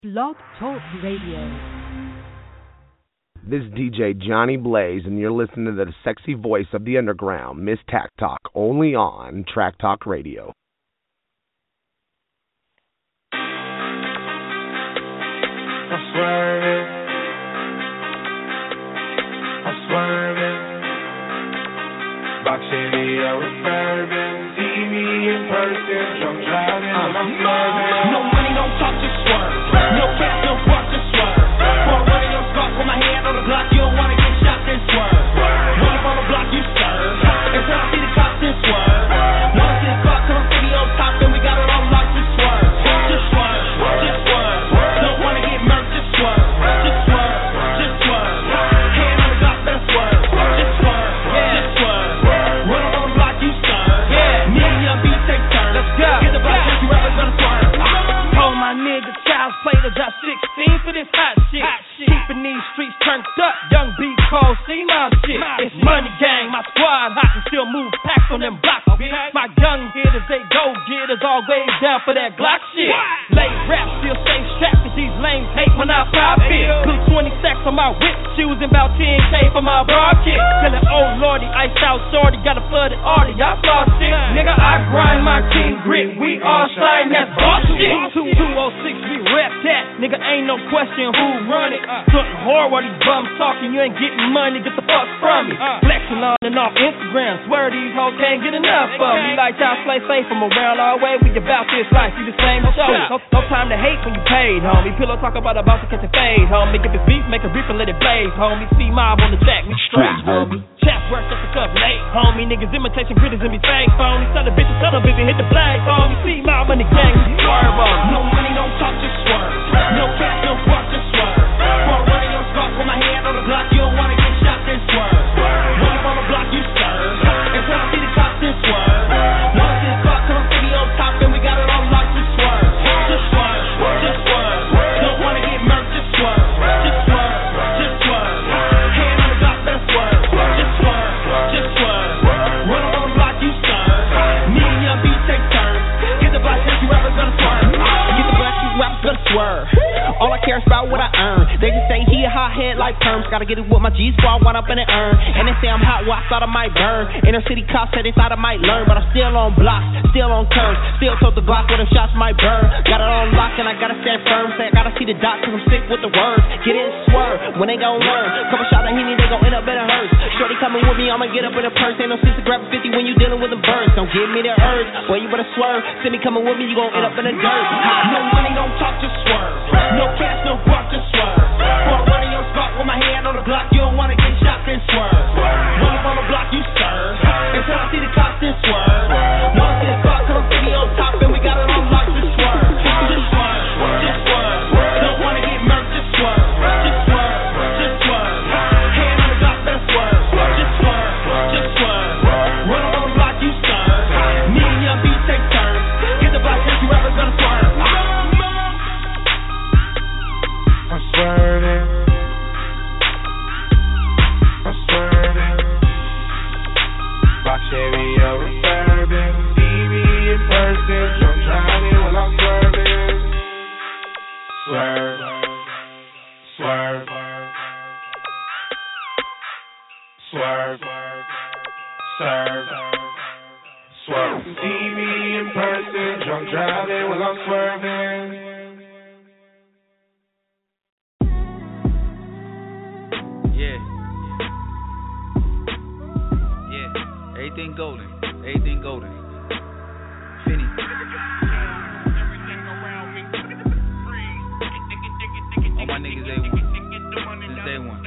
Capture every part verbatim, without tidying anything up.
Blog Talk Radio. This is D J Johnny Blaze, and you're listening to the sexy voice of the underground, Miss Tack Talk, only on Track Talk Radio. I'm swerving. I'm swerving. Box Chevy, I was swerving. See me in person, drunk driving. I'm swerving. No money, don't talk, just swerve. No cash, no walk, just swerve. For a running your spot, put my hand on the block. You don't wanna get shot, then swerve. Money from the block, you serve. Until I see the cops, then swerve. Wanna see the spot, cause I'm city on top, and we got it all locked, just swerve. Just swerve, just swerve. Don't wanna get murked, just swerve. Just swerve, just swerve. Hand on the block, better swerve. Just swerve, just swerve. Run on the block, you serve. Me and Young B take turns. Let's go. Get the block, you rappers gonna swerve. Told my nigga Child's Play to drop sixteen for this hot shit. Hot shit. Keeping these streets turned up. Young B cold, see my shit. My it's shit. Money gang, my squad hot and still move packs on them blocks. Okay. My young hitters, they go getters, always down for that Glock shit. What? Late rap, still stay strapped, cause these lames hate when I pop it. Blue twenty stacks on my whip, shoes and about ten K for my bra kit. Tellin' oh lordy, iced out shorty, got a flooded arty, I floss shit. Nigga, I grind my team grit, we all sliding, that's boss shit. two oh six, we rep that, nigga, ain't no question who run it. Something hard while these bums talking, you ain't getting money, get the fuck from me. Flexing on and off Instagram, swear these hoes can't get enough of me. Like Child's Play safe from around all way, we about this life, see the same show. No, no time to hate when you paid, homie. Pillow talk about about to catch a fade, homie. If it's beef, make a reef and let it blaze, homie. See mob on the track, we strapped, homie. Chest work just a cup late, homie. Niggas imitation critters and be fake, phony. Tell the bitches, tell them bitches hit the blaze, homie. See mob on the gang, we swerve on. No money, don't talk, just swerve. No cash, no walk, just swerve. For a running your spot, put my hand on the block. You don't wanna get shot, then swerve. Money from the block, you serve. Until I see the cops, then swerve. Wanna see the spot, cause I'm city on top, and we got it all locked, just swerve. Just swerve, just swerve. Don't wanna get murked, just swerve. Just swerve, just swerve. Hand on the block, better swerve. Just swerve, just swerve. Run on the block, you serve. Me and Young B take turns. Get the block, you rappers gonna swerve. Get the block, you rappers gonna swerve. All I care is about what I earn. They just say he a hot head like perms. Gotta get it with my G squad, wind up in the urn. And they say I'm hot, well I thought I might burn. Inner city cops said they thought I might learn, but I'm still on blocks, still on turns. Still told the Glock where them shots might burn. Got it on lock and I gotta stand firm. Say I gotta see the dot cause I'm sick with the words. Get in, swerve, when they gon' learn. Couple shots of Henny, they gon' end up in a hearse. Shorty coming with me, I'ma get up in a purse. Ain't no sense to grab a fifty when you dealing with them birds. Don't give me the urge, boy you better swerve. Send me coming with me, you gon' end up in the dirt. No money, don't talk, just swerve. No cash, no guap, just swerve. For a running your spot with my hand on the block. You don't wanna get shot, then swerve. Money from the block, you serve. Until I see the cops, then swerve. Wanna see the spot, cause I'm city on top, and we got it all locked, just swerve. Just swerve, just swerve. Don't wanna get murked, just swerve. Just swerve, just swerve. Hand on the block, better swerve. Just swerve, just swerve. Run on the block, you serve. Me and Young B take turns. Get the block, you rappers gonna swerve. I'm swerving. I'm swerving. Box Chevy, I was swerving. See me in person, drunk driving while I'm swerving. Swerve, swerve, swerve, serve, swerve. See me in person, drunk driving while I'm swerving. Yeah. Yeah. Everything golden. Everything golden. Finny. All my niggas A one. Since day one.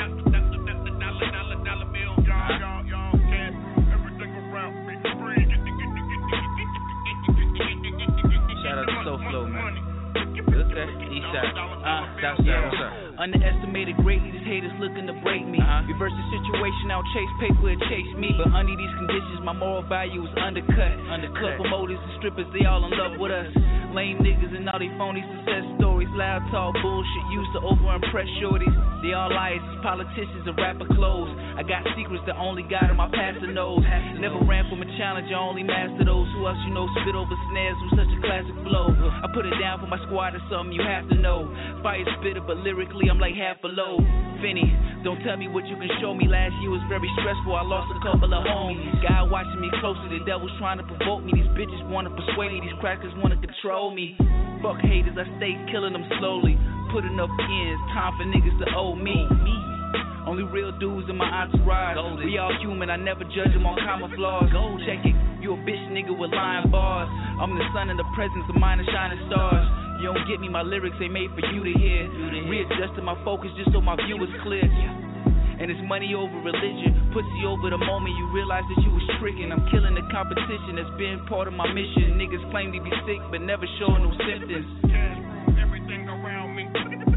Shout out to SoFlo, man. Okay. Eastside. Uh, Southside. What's up? Underestimated greatly, these haters looking to break me. Uh-huh. Reverse the situation, I'll chase paper and chase me. But under these conditions, my moral value is undercut. Undercut. Club promoters and strippers, they all in love with us. Lame niggas and all they phony success stories. Loud talk, bullshit, used to over-impress shorties. They all liars, politicians and rapper clothes. I got secrets that only God and my pastor knows. Never ran from a challenge, I only master those. Who else you know spit over snares with such a classic flow? I put it down for my squad, it's something you have to know. Fire spitter, but lyrically I'm like half a load. Finny, don't tell me what you can show me. Last year was very stressful, I lost a couple of homies. God watching me closer, the devil's trying to provoke me. These bitches wanna persuade me, these crackers wanna control me. Fuck haters, I stay killing them slowly. Putting up ends, time for niggas to owe me. Only real dudes in my entourage. We all human, I never judge them on common flaws. Check it, you a bitch nigga with lying bars. I'm the sun in the presence of mine and shining stars. You don't get me, my lyrics ain't made for you to hear. Readjusting my focus just so my view is clear. And it's money over religion, pussy over the moment you realize that you was tricking. I'm killing the competition, that's been part of my mission. Niggas claim to be sick, but never showing no symptoms. Everything around me, free. Dig it,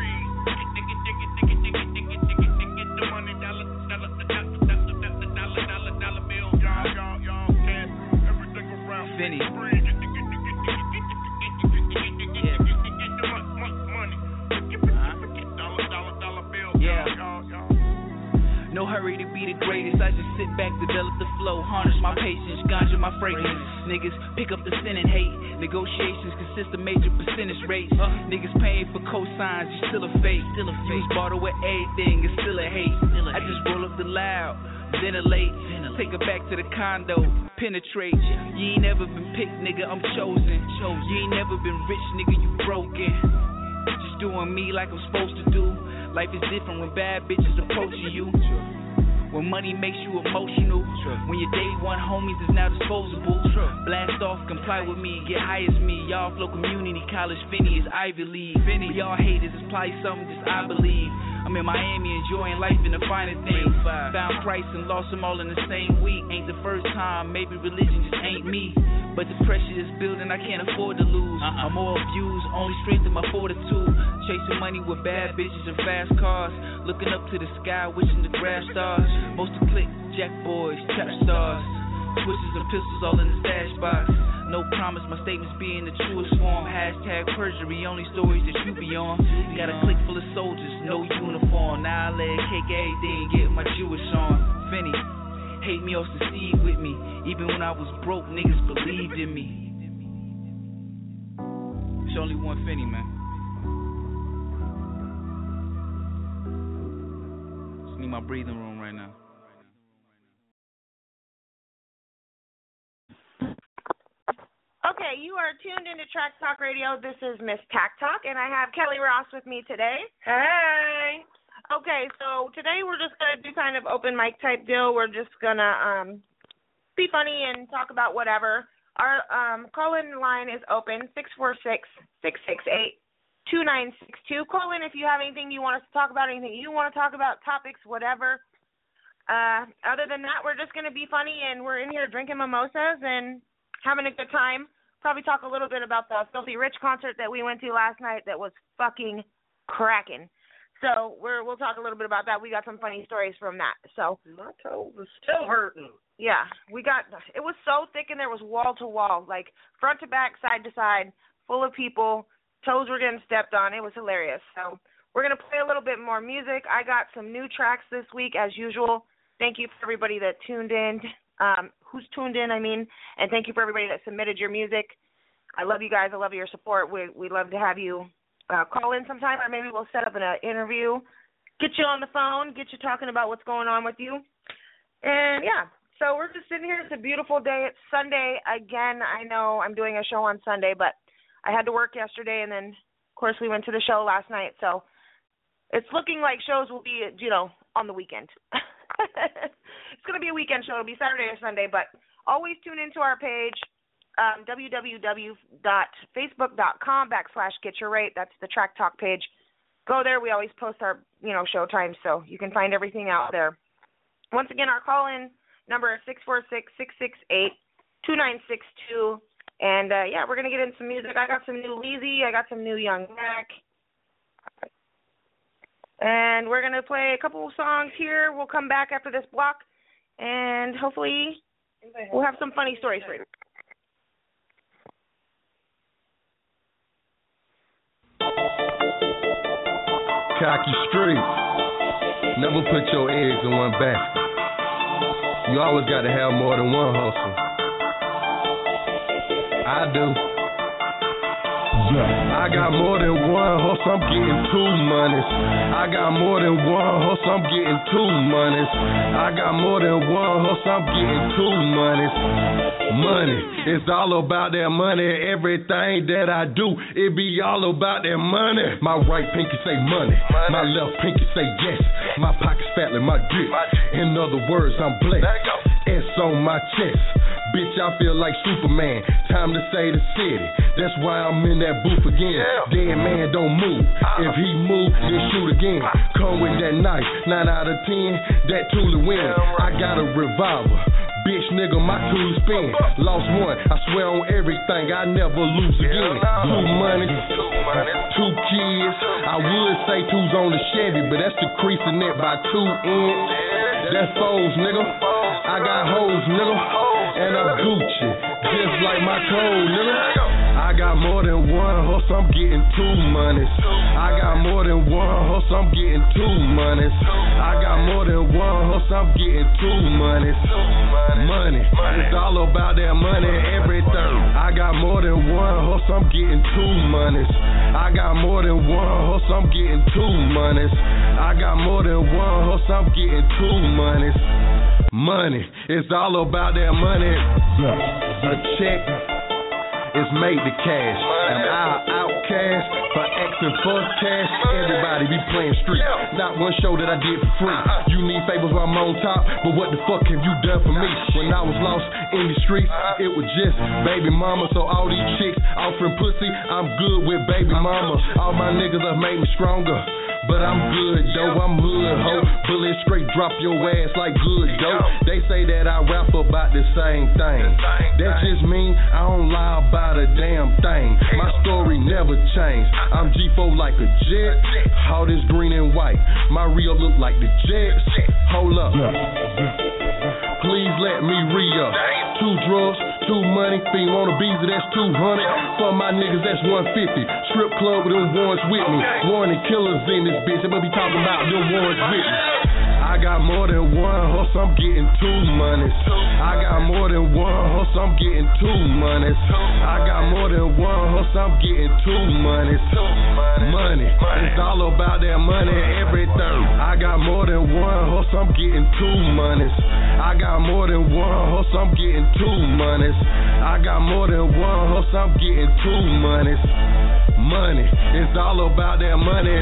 dig it, dig it, dig it, dig it, dig it, dig it, dig it. The money, dollar, dollar, dollar, dollar, dollar, dollar, dollar bill. Y'all, y'all, y'all, cash, everything around me, Finny. free. Dig it, dig it, dig it, dig it, dig it, dig it, dig it, dig it, dig it, dig it. The money, dollar, dollar, dollar bill. Yeah. Y'all, y'all. No hurry to be the greatest, I just sit back, develop the flow, harness my patience, ganja my fragrance. Niggas pick up the sin and hate, negotiations consist of major percentage rates. Uh, niggas paying for cosigns, you still a fake. Still a fake. Barter with everything, it's still a hate. Still a I hate. Just roll up the loud, ventilate, take her back to the condo, penetrate. You ain't never been picked, nigga, I'm chosen. You ain't never been rich, nigga, you broken. Just doing me like I'm supposed to do. Life is different when bad bitches approaching you. When money makes you emotional. When your day one homies is now disposable. Blast off, comply with me, get high as me. Y'all flow community college, Finny is Ivy League. Finny, y'all haters, it's probably something just I believe. I'm in Miami enjoying life in the finer things. Found Christ and lost them all in the same week. Ain't the first time, maybe religion just ain't me. But the pressure is building, I can't afford to lose. Uh-uh. I'm more abused, only strengthen my fortitude. Chasing money with bad bitches and fast cars. Looking up to the sky, wishing the grass stars. Most of click, jack boys, trap stars. Switches and pistols all in the stash box. No promise, my statements be in the truest form. Hashtag perjury, only stories that you be on. Got a clique full of soldiers, no uniform. Now I let cake everything, get my Jewish on. Finny, hate me or succeed with me. Even when I was broke, niggas believed in me. It's only one Finny, man. Just need my breathing room right now. Okay, you are tuned into Track Talk Radio. This is Miss Tack Talk, and I have Kelly Ross with me today. Hey. Okay, so today we're just going to do kind of open mic type deal. We're just going to um, be funny and talk about whatever. Our um, call-in line is open, six four six, six six eight, two nine six two. Call in if you have anything you want us to talk about, anything you want to talk about, topics, whatever. Uh, other than that, we're just going to be funny, and we're in here drinking mimosas and having a good time. Probably talk a little bit about the Filthy Rich concert that we went to last night that was fucking cracking. So we're, we'll talk a little bit about that. We got some funny stories from that. So my toe was still hurting. Yeah, we got, it was so thick and there was wall to wall, like front to back, side to side, full of people. Toes were getting stepped on. It was hilarious. So we're going to play a little bit more music. I got some new tracks this week as usual. Thank you for everybody that tuned in. Um, who's tuned in, I mean, and thank you for everybody that submitted your music. I love you guys. I love your support. We we love to have you uh, call in sometime, or maybe we'll set up an uh, interview, get you on the phone, get you talking about what's going on with you. And, yeah, so we're just sitting here. It's a beautiful day. It's Sunday again. I know I'm doing a show on Sunday, but I had to work yesterday, and then, of course, we went to the show last night. So it's looking like shows will be, you know, on the weekend. It's going to be a weekend show. It'll be Saturday or Sunday, but always tune into our page, um, www.facebook.com backslash get your rate. That's the Track Talk page. Go there. We always post our, you know, show times, so you can find everything out there. Once again, our call-in number is six four six, six six eight, two nine six two. And, uh, yeah, we're going to get into some music. I got some new Leezy. I got some new Young Mac. And we're going to play a couple of songs here. We'll come back after this block, and hopefully we'll have some funny stories for you. Cocky streets. Never put your eggs in one basket. You always got to have more than one hustle. I do. I got more than one hustle, I'm getting two monies. I got more than one hustle, I'm getting two monies. I got more than one hustle, I'm getting two monies. Money, it's all about that money. Everything that I do, it be all about that money. My right pinky say money, my left pinky say yes. My pocket's fat like my dick. In other words, I'm blessed. S on my chest. Bitch, I feel like Superman. Time to save the city. That's why I'm in that booth again. Dead man don't move. If he move, then shoot again. Come with that knife. Nine out of ten, that tool win. I got a revolver. Bitch, nigga, my tool spin. Lost one. I swear on everything. I never lose again. Two money, two kids. I would say two's on the Chevy, but that's decreasing it by two inch. That's foes, nigga. I got hoes, nigga. And I'm Gucci, just like my code, nigga. I got more than one hustle, I'm getting two monies. I got more than one hustle, I'm getting two monies. I got more than one hustle, I'm getting two monies. Money, it's all about that money, everything. I got more than one hustle, I'm getting two monies. I got more than one hustle, I'm getting two monies. I got more than one hustle, I'm getting two monies. Money, it's all about that money. A check is made to cash. Am I an outcast for asking for cash? Everybody be playing street. Not one show that I did for free. You need favors while I'm on top, but what the fuck have you done for me? When I was lost in the streets, it was just baby mama. So all these chicks offering pussy, I'm good with baby mama. All my niggas have made me stronger. But I'm good, though, I'm hood, ho. Bullet straight drop your ass like good, dope. They say that I rap about the same thing. That's just me, I don't lie about a damn thing. My story never changed. I'm G four like a jet. All this green and white. My Rio look like the Jets. Hold up. Please let me re-up. Two drugs, two money. Fiend on a Beezy, that's two hundred. For my niggas, that's one fifty. Strip club with them ones with me. Warning killers in this bitch. They must be talking about them ones with me. I got more than one hustle, I'm getting two monies. I got more than one hustle, I'm getting two monies. I got more than one hustle, I'm getting two monies. Money, it's all about that money, everything. I got more than one hustle, I'm getting two monies. I got more than one hustle, I'm getting two monies. I got more than one hustle, I'm getting two monies. Money, it's all about that money.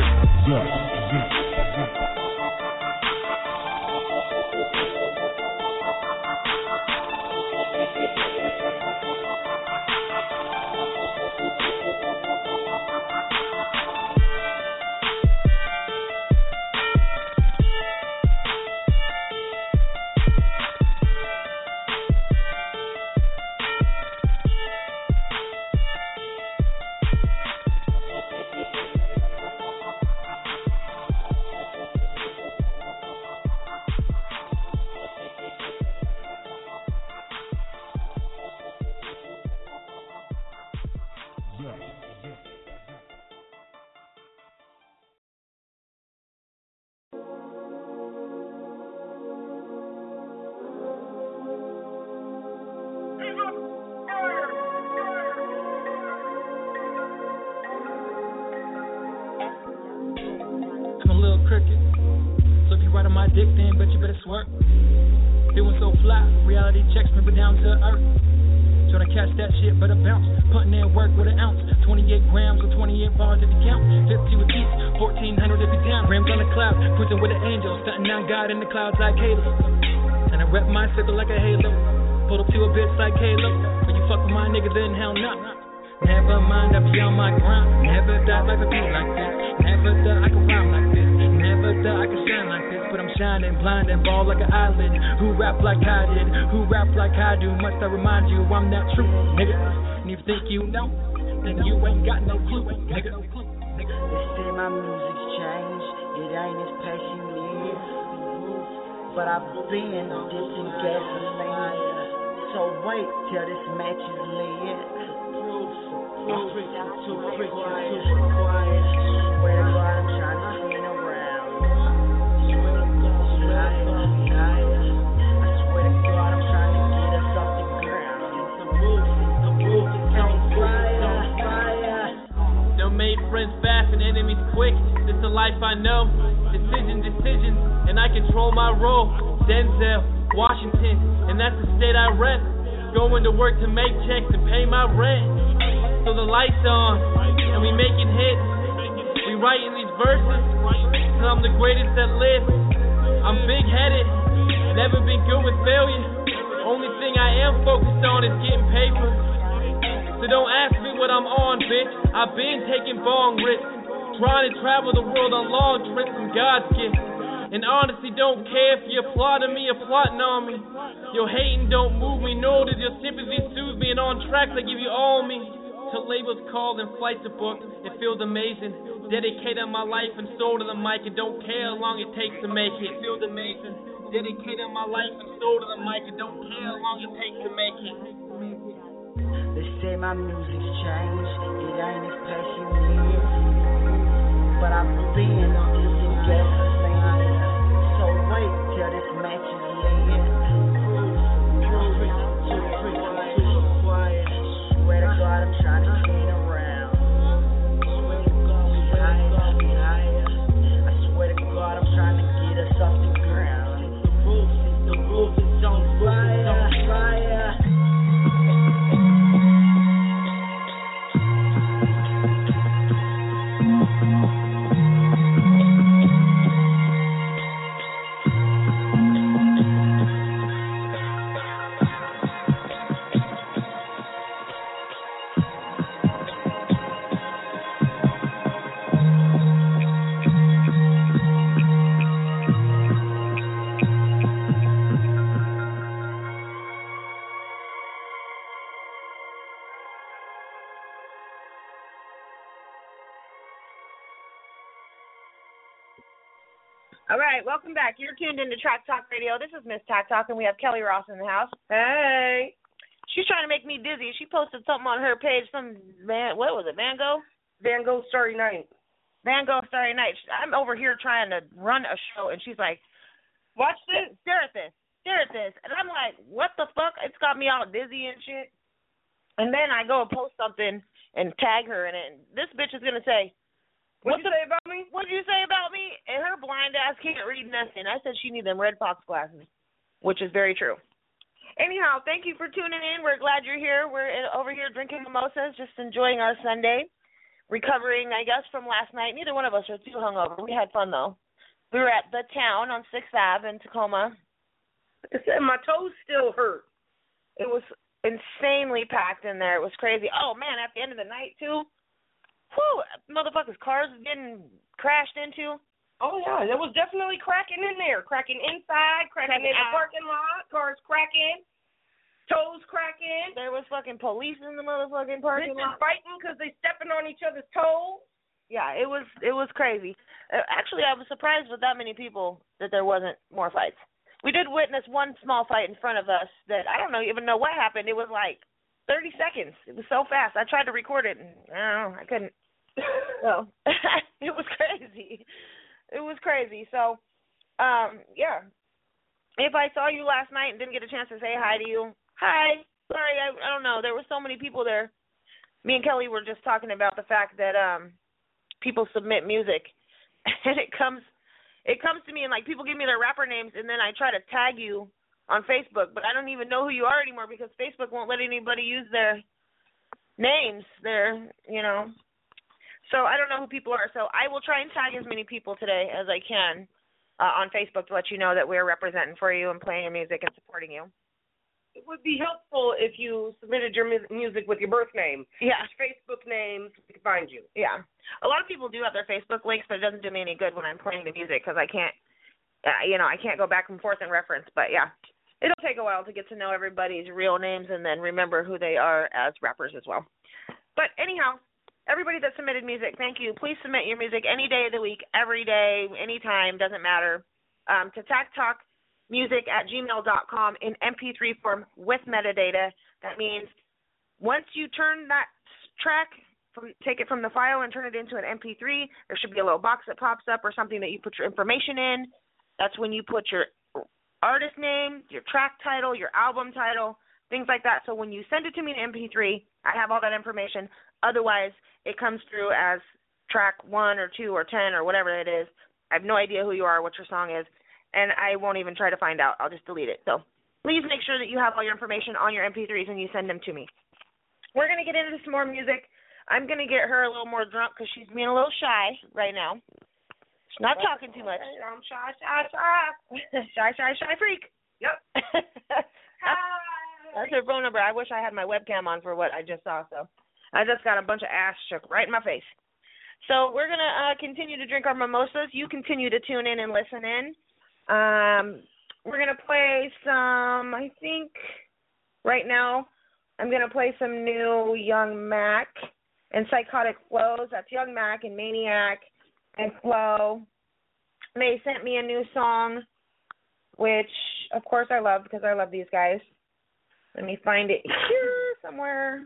Dick then, but you better swerve. Feeling so fly, reality checks me but down to earth. Try to catch that shit, but I bounce. Putting in work with an ounce. twenty-eight grams or twenty-eight bars if you count. fifty with each, fourteen hundred if you down. Grams on the cloud, cruising with an angel. Stunting on God in the clouds like Halo. And I rep my circle like a halo. Pulled up to a bitch like Halo. When you fuck with my nigga, then hell no. Never mind, I be on my grind. Never die like a beat like this. Never die, I can rhyme like this. Never die, I can shine like this. But I'm shining blind and ball like an island. Who rap like I did? Who rap like I do? Must I remind you I'm not true, nigga? And if you think you know, then you ain't got no clue, nigga. They say my music's changed. It ain't as passion is. But I've been dipped in gasoline. So wait till this match is lit. I'm preaching too, preaching too quiet. Swear to God, I'm trying to spin quick, it's the life I know. Decision, decisions, and I control my role. Denzel, Washington, and that's the state I rep. Going to work to make checks and pay my rent. So the lights on, and we making hits. We writing these verses, till I'm the greatest that lives. I'm big-headed, never been good with failure. Only thing I am focused on is getting paper. So don't ask me what I'm on, bitch. I've been taking bong rips, trying to travel the world on long trips from God's gift. And honestly, don't care if you're plotting me or plotting on me. Your hating don't move me, nor does your sympathy soothe me. And on tracks, I give you all me. Till labels call and flights are booked, it feels amazing. Dedicated my life and soul to the mic, and don't care how long it takes to make it. It feels amazing. Dedicated my life and soul to the mic, and don't care how long it takes to make it. They say my music's changed, it ain't as passionate, but I've been on this in gasoline. So wait till this match is lit. Swear to God, I'm trying to get around. Swear to God, we higher, we higher. I swear to God, I'm trying to get us off the ground. The roof is, the roof is on fire, fire. All right, welcome back. You're tuned into Track Talk Radio. This is Miss Tack Talk, and we have Kelly Ross in the house. Hey. She's trying to make me dizzy. She posted something on her page, some Van, what was it, Van Gogh? Van Gogh Starry Night. Van Gogh Starry Night. I'm over here trying to run a show, and she's like, watch this. Stare at this. Stare at this. And I'm like, what the fuck? It's got me all dizzy and shit. And then I go and post something and tag her, and it, this bitch is going to say, What did you say about me? What did you say about me? And her blind ass can't read nothing. I said she needs them Red Fox glasses, which is very true. Anyhow, thank you for tuning in. We're glad you're here. We're over here drinking mimosas, just enjoying our Sunday, recovering, I guess, from last night. Neither one of us are too hungover. We had fun, though. We were at The Town on sixth Avenue in Tacoma. Like I said, my toes still hurt. It was insanely packed in there. It was crazy. Oh, man, at the end of the night, too. Whew, motherfuckers' cars getting crashed into. Oh, yeah, there was definitely cracking in there. Cracking inside, cracking, cracking in the out. Parking lot, cars cracking, toes cracking. There was fucking police in the motherfucking parking Bitches lot. fighting because they stepping on each other's toes. Yeah, it was it was crazy. Uh, actually, I was surprised with that many people that there wasn't more fights. We did witness one small fight in front of us that I don't know even know what happened. It was like thirty seconds. It was so fast. I tried to record it, and I don't know, I couldn't. So it was crazy. It was crazy. So, um, yeah. If I saw you last night and didn't get a chance to say hi to you, hi. Sorry, I, I don't know. There were so many people there. Me and Kelly were just talking about the fact that um, people submit music, and it comes, it comes to me, and like people give me their rapper names, and then I try to tag you on Facebook, but I don't even know who you are anymore because Facebook won't let anybody use their names. Their, you know. So I don't know who people are. So I will try and tag as many people today as I can uh, on Facebook to let you know that we're representing for you and playing your music and supporting you. It would be helpful if you submitted your mu- music with your birth name. Yeah. Facebook names, we can find you. Yeah. A lot of people do have their Facebook links, but it doesn't do me any good when I'm playing the music because I can't, uh, you know, I can't go back and forth and reference. But, yeah, it'll take a while to get to know everybody's real names and then remember who they are as rappers as well. But, anyhow. Everybody that submitted music, thank you. Please submit your music any day of the week, every day, anytime, doesn't matter, um, to tacktalkmusic at gmail dot com in M P three form with metadata. That means once you turn that track, from, take it from the file and turn it into an M P three, there should be a little box that pops up or something that you put your information in. That's when you put your artist name, your track title, your album title, things like that. So when you send it to me in M P three, I have all that information. Otherwise, it comes through as track one or two or ten or whatever it is. I have no idea who you are, what your song is, and I won't even try to find out. I'll just delete it. So please make sure that you have all your information on your M P threes and you send them to me. We're going to get into some more music. I'm going to get her a little more drunk because she's being a little shy right now. She's not well, talking too much. I'm shy, shy, shy. shy, shy, shy freak. Yep. that's, that's her phone number. I wish I had my webcam on for what I just saw. So I just got a bunch of ass shook right in my face. So we're going to uh, continue to drink our mimosas. You continue to tune in and listen in. Um, we're going to play some, I think, right now, I'm going to play some new Young Mac and Psychotic Flows. That's Young Mac and Maniac and Flow. They sent me a new song, which, of course, I love because I love these guys. Let me find it here somewhere.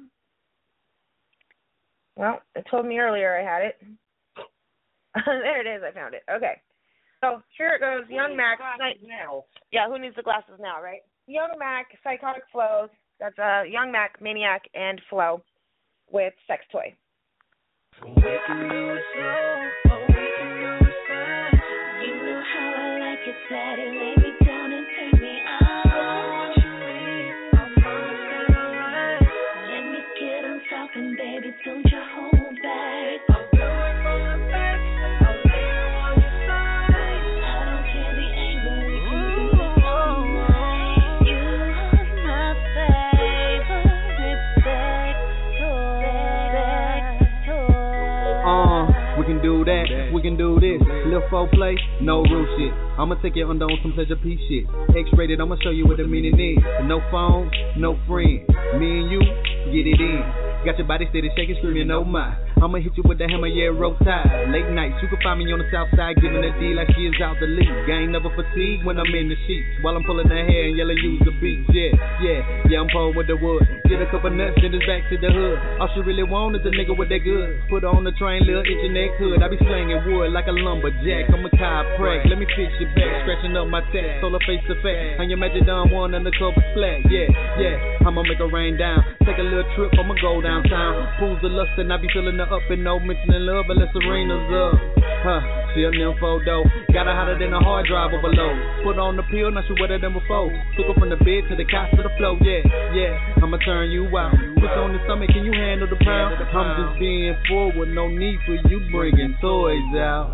Well, it told me earlier I had it. There it is. I found it. Okay. So here it goes. Young Mac. Now. Yeah, who needs the glasses now, right? Young Mac, Psychotic Flows. That's uh, Young Mac, Maniac, and Flow with Sex Toy. We can do it slow, or we can do it fast. You know how I like it, daddy. Lay me down and take me out. I'll promise that I'll ride. Let me get on top and baby, don't you hold back. I'll do it from the back. I'll lay you on your side. I don't care the angle, we can do it all night. You are my favorite sex toy. Uh, we can do that, we can do this. Little foreplay, no real shit. I'ma take you under on some pleasure piece shit. X-rated, I'ma show you what the meaning is. No phone, no friend. Me and you, get it in. Got your body steady shaking, screaming, oh my. I'ma hit you with the hammer, yeah, roll tide. Late nights, you can find me on the south side, giving a D like she is out the league. I ain't never fatigued when I'm in the sheets, while I'm pulling her hair and yelling, use the beats. Yeah, yeah, yeah, I'm pulling with the wood. Get a couple nuts, then it's back to the hood. All she really want is a nigga with that good. Put her on the train, little itch in that hood. I be slanging wood like a lumberjack. I'm a chiropractor. Let me fix your back, scratching up my tat, solar face to face. On your magic down one undercover splat. Yeah, yeah, I'ma make her rain down. Take a little trip, I'ma go downtown. Pools of lust and I be filling her up and no mentioning love unless Serena's up. Huh, she a nympho though. Got her hotter than a hard drive overload. Put on the pill, now she wetter than before. Took her from the bed to the couch to the floor. Yeah, yeah, I'ma turn you out. Put you on the stomach, can you handle the pound? I'm just being forward, no need for you bringing toys out.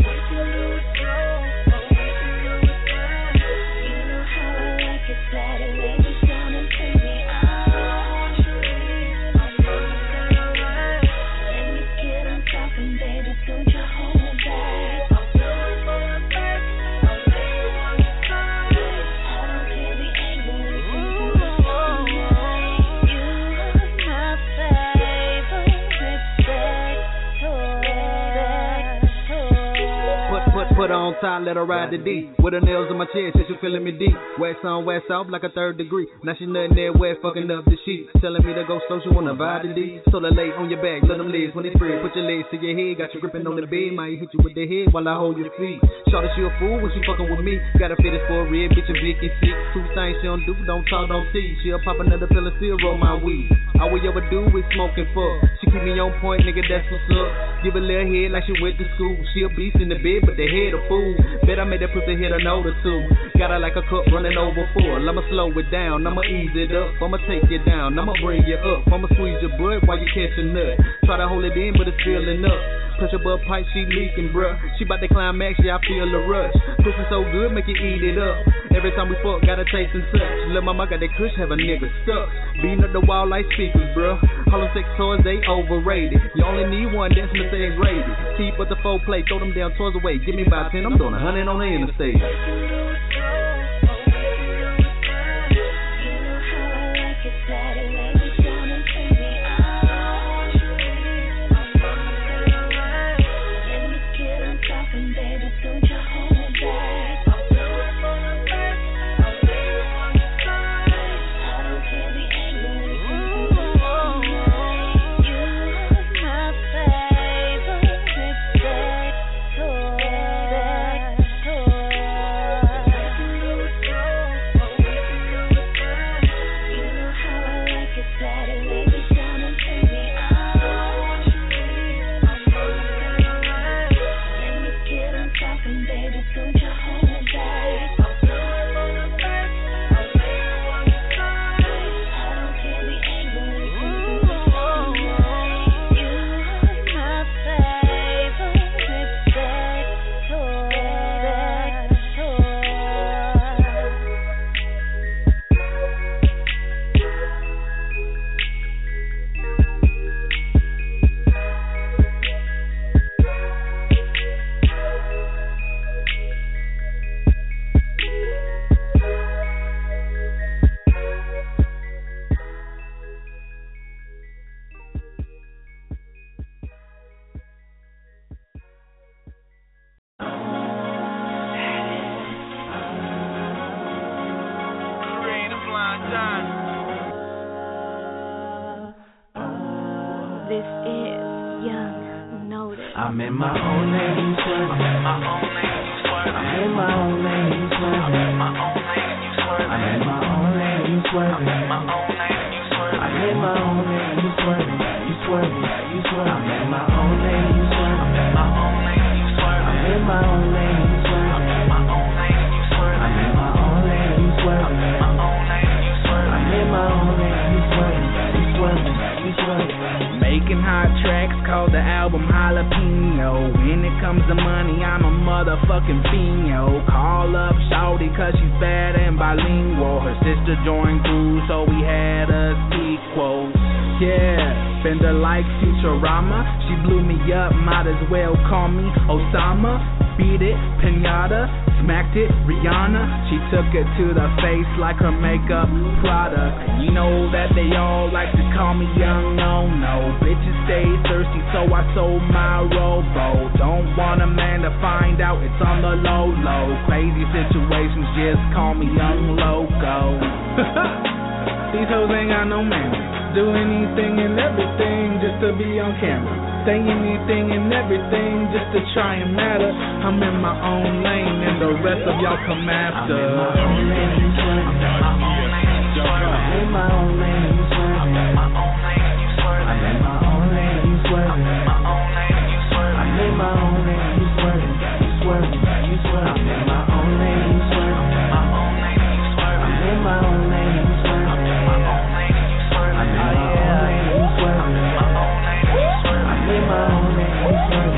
Put her on top, let her ride the D. With her nails in my chest, said she feeling me deep. West on, west off like a third degree. Now she nothing there wet, fucking up the sheet. Telling me to go slow, she wanna vibe the D. So the lay on your back, let them legs when they free. Put your legs to your head, got you gripping on the bed. Might hit you with the head while I hold your feet. Shorty, she a fool when she fucking with me. Got a fitted for a red bitch and Vicky six. Two things she don't do, don't talk, don't see. She'll pop another pill and still roll my weed. All we ever do is smoke and fuck. She keep me on point, nigga, that's what's up. Give a little head like she went to school. She a beast in the bed, but the head a fool. Bet I made that pussy hit a note or two. Got her like a cup running over full. I'ma slow it down, I'ma ease it up. I'ma take you down, I'ma bring you up. I'ma squeeze your butt while you catch a nut. Try to hold it in, but it's filling up. Pressure butt pipe, she leaking, bruh. She bout to climax, yeah, I feel the rush. Pussy so good, make you eat it up. Every time we fuck, gotta taste and touch. Lil' mama got that kush, have a nigga stuck. Beating up the wall like speakers, bruh. All them sex toys, they overrated. You only need one, that's Mercedes rated. Keep up the four plate, throw them down toys away. Give me about ten, I'm doing a hundred on the interstate. I'm in my own lane, you swerving. I'm in my own lane, you swerving. I'm in my own lane, you swerving. I'm in my own lane, you swerving. I'm in my own lane, you swerving. I'm in my own lane, you swerving. I'm in my own lane, you swerving. You swerving, you swerving. I'm in my own lane, you swerving. I'm in my own lane, you swerving. I'm in my own lane, you swerving. I'm in my own lane, you swerving. I'm in my own lane, you swerving. I'm in my own lane, you swerving. I'm in my own lane, you swerving. You swerving, you swerving. Making hot tracks called the album Jalapeno. When it comes to money, I'm a motherfucking fiend-yo. Call up Shawty cause she's bad and bilingual. Her sister joined through, so we had a sequel. Yeah, Fender like Futurama. She blew me up, might as well call me Osama. Beat it, Pinata, smacked it, Rihanna. She took it to the face like her makeup product. You know that they all like to call me young, no, no. Bitches stay thirsty, so I sold my robo. Don't want a man to find out, it's on the low, low. Crazy situations, just call me young loco. These hoes ain't got no man. Do anything and everything just to be on camera. Say anything and everything just to try and matter. I'm in my own lane and the rest of y'all come after. I'm in my own lane, you swerving. I'm in my own lane, you swerving. I'm in my own lane, you swerving. I'm in my own lane, you swerving. I'm in my own lane, you swerving. I'm in my own lane, you swerving. You swerving, you swerving. I'm in my own lane, you swerving. I'm in my own lane, you swerving. I'm in my own lane, you swerving. I'm in my own lane, you swerving. I'm in my own lane, you swerving. I'm in my own lane, you swerving.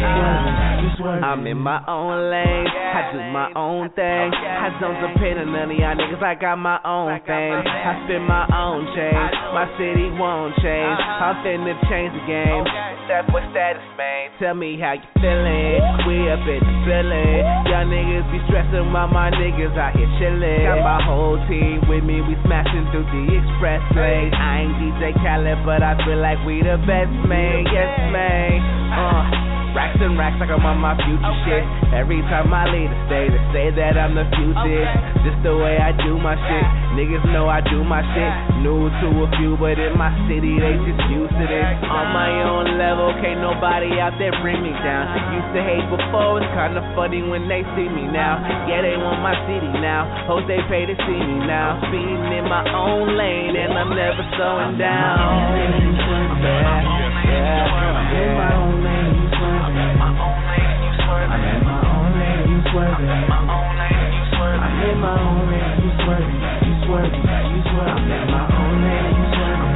I'm in my own lane, I do my own thing. I don't depend on none of y'all niggas, I got my own fame. I spin my own change, my city won't change. I'm finna change the game. That's what status, man. Tell me how you feeling. We up in the building. Y'all niggas be stressing while my niggas out here chillin'. Got my whole team with me, we smashing through the express lane. I ain't D J Khaled, but I feel like we the best, man. Yes, man. Uh. Racks and racks like I'm on my future shit. Every time I leave the stage, they say that I'm the future. Just the way I do my shit. Niggas know I do my shit. New to a few, but in my city, they just used to this. On my own level, can't nobody out there bring me down. Used to hate before, it's kinda funny when they see me now. Yeah, they want my city now. Hoes they pay to see me now. Speeding in my own lane, and I'm never slowing down. Yeah, yeah. I'm in my own lane. I'm in my own lane, you swerving. I'm in my own lane, you swerving. I'm in my own lane, you swerving. I'm in my own lane, you swerving. You swerving, you swerving. I'm in my own lane, you swerving.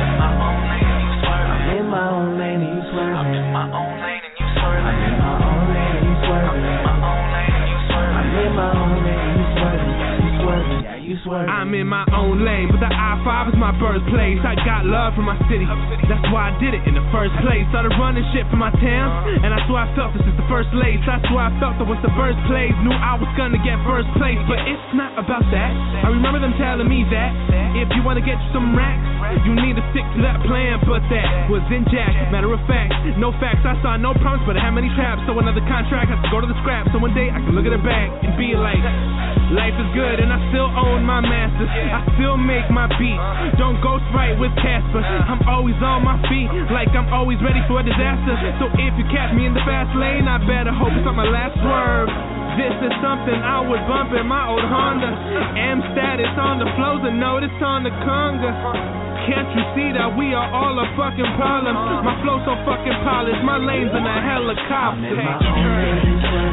I'm in my own lane, you swerving. I'm in my own lane, you swerving. I'm in my own lane, you swerving. I'm in my own lane, you swerving. I'm in my own lane, you swerving. You swerving, yeah, you swerving. I'm in my own lane, but the I five is my birthplace. I got love for my city, that's why I did it in the first place. Started running shit for my town, and I swear I felt this is the first lace. I swear I felt it was the birthplace. Knew I was gonna get first place, but it's not about that. I remember them telling me that if you wanna get some racks, you need to stick to that plan, but that was in Jack. Matter of fact, no facts, I saw no promise, but I had many tabs, so another contract has to go to the scrap. So one day I can look at it back and be like, life is good and I still own my masters. I still make my beats, don't ghost right with Casper. I'm always on my feet, like I'm always ready for a disaster. So if you catch me in the fast lane, I better hope it's not my last swerve. This is something I would bump in my old Honda. M status on the flows and notice on the conga. Can't you see that we are all a fucking problem? My flow so fucking polished, my lane's in a helicopter. I'm in my own lane, you swerving.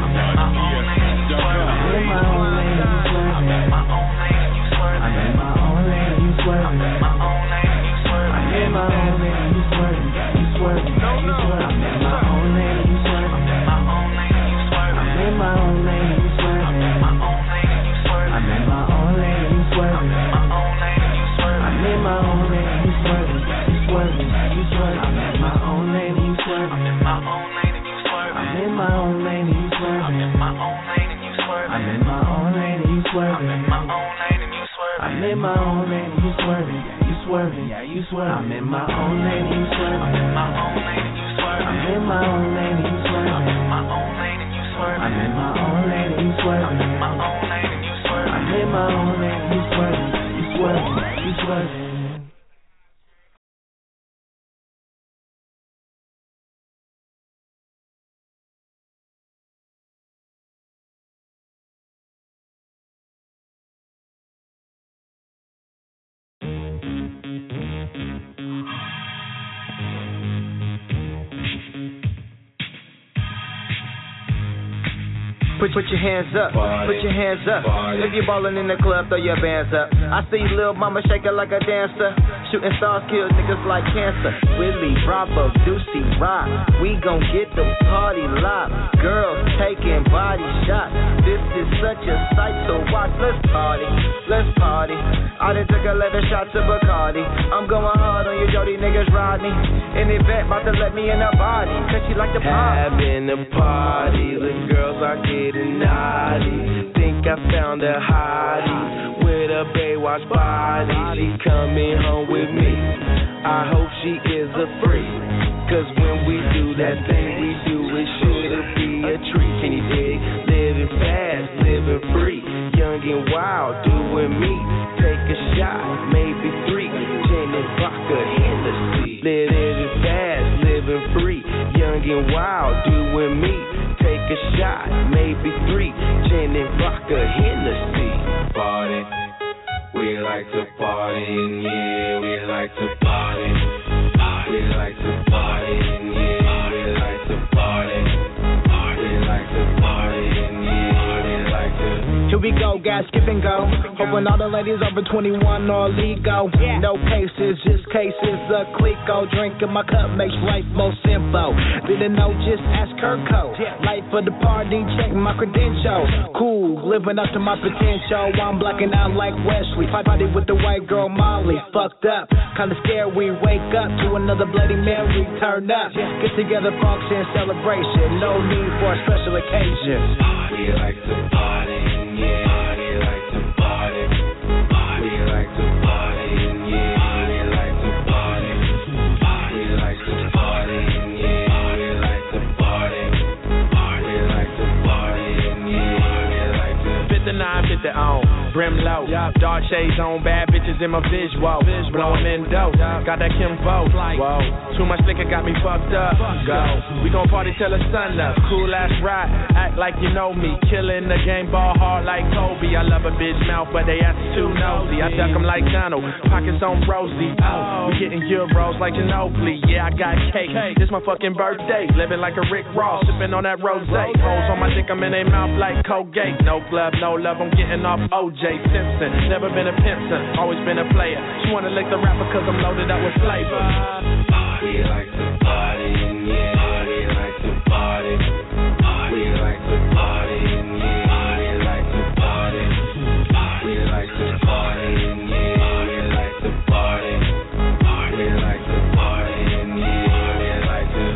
I'm in my own lane, you swerving. I'm in my own lane, you swerving. I'm in my own lane, you swerving. I'm in my own lane, you swerving. I'm in my own lane, you swerving. You swerving, you swerving. I'm in my own lane, you swerving. I'm in my own lane, you swerving. I'm in my own lane, you swerving. I'm in my own lane, you swerving. I'm in my own lane, you swerving. I'm in my own lane, you swerving. You swerving, you swerving. I'm in my own lane, you swerving. I'm in my own lane, you swerving. I'm in my own lane, you swerving. I'm in my own lane, you swerving. I'm in my own lane, you swerving. I'm in my own lane, you swerving. I'm in my own lane, you swerving. You swerving, yeah, you swerving. I'm in my own lane, you swerving. I'm in my own lane, you swerving. I'm in my own lane, you swerving. I'm in my own lane, you swerving. I'm in my own lane, you swerving. I'm in my own lane, you swerving. I'm in my own lane, you swerving. You swerving, you swerving. Put put your hands up, put your hands up. If you're ballin' in the club, throw your bands up. I see Lil Mama shaking like a dancer. Shooting stars kill niggas like cancer. Willie, Bravo, Deucey, Rock. We gon' get the party live. Girls taking body shots. This is such a sight to watch. Let's party, let's party. I done took eleven shots of Bacardi. I'm going hard on you dirty niggas, Rodney. And they bet about to let me in her body. Cause she like the pop. Having a party, the girls are getting naughty. Think I found a hottie with a Baywatch body. She coming home with me. I hope she is a freak. Cause when we do that thing we do, it should be a treat. Can you dig? Living fast, living free. Young and wild, doing me. Take a shot, maybe three. Gin and vodka, Hennessy. Living fast, living free. Young and wild, doing me. Take a shot, maybe three. Gin and vodka, Hennessy. Party, we like to party, and yeah, we like to party. We like to party, and yeah, we like to party. We like to party, and yeah, we like to. Here we go, guys, skip and go. Hoping all the ladies over twenty-one are legal. No cases, just cases of Clico. Drinking my cup makes life more simple. Didn't know, just ask Kirko. Life of the party, check my credentials. Cool, living up to my potential. I'm blacking out like Wesley. Party with the white girl Molly. Fucked up, kinda scared we wake up to another Bloody Mary. Turn up, get together, function, celebration. No need for a special occasion. We like to party, yeah. We like to party. We like to party, yeah. We like to party. We like to party, yeah. We like to party. We like to party, yeah. We like to. fifty-nine, fifty on, brim low, dark shades on, bad bitches in my visual, blowing in dope, got that Kim Bo, whoa, too much liquor got me fucked up, go, we gon' party till the sun up, cool ass ride, act like you know me, killing the game ball hard like Kobe, I love a bitch mouth, but they ass too nosy, I duck them like Donald, pockets on rosy, oh, we getting euros like Ginobili, yeah, I got cake, it's my fucking birthday, living like a Rick Ross, sipping on that rosé, hoes on my dick, I'm in their mouth like Colgate, no club, no love, I'm getting off O J Simpson, never been a pimp, always been a player. She wanna lick the rapper cause I'm loaded up with flavor. We like to party, yeah, we like to party. We like to party, yeah, we like to party. We like to party, yeah, we like to party. We like to party, yeah, we like to.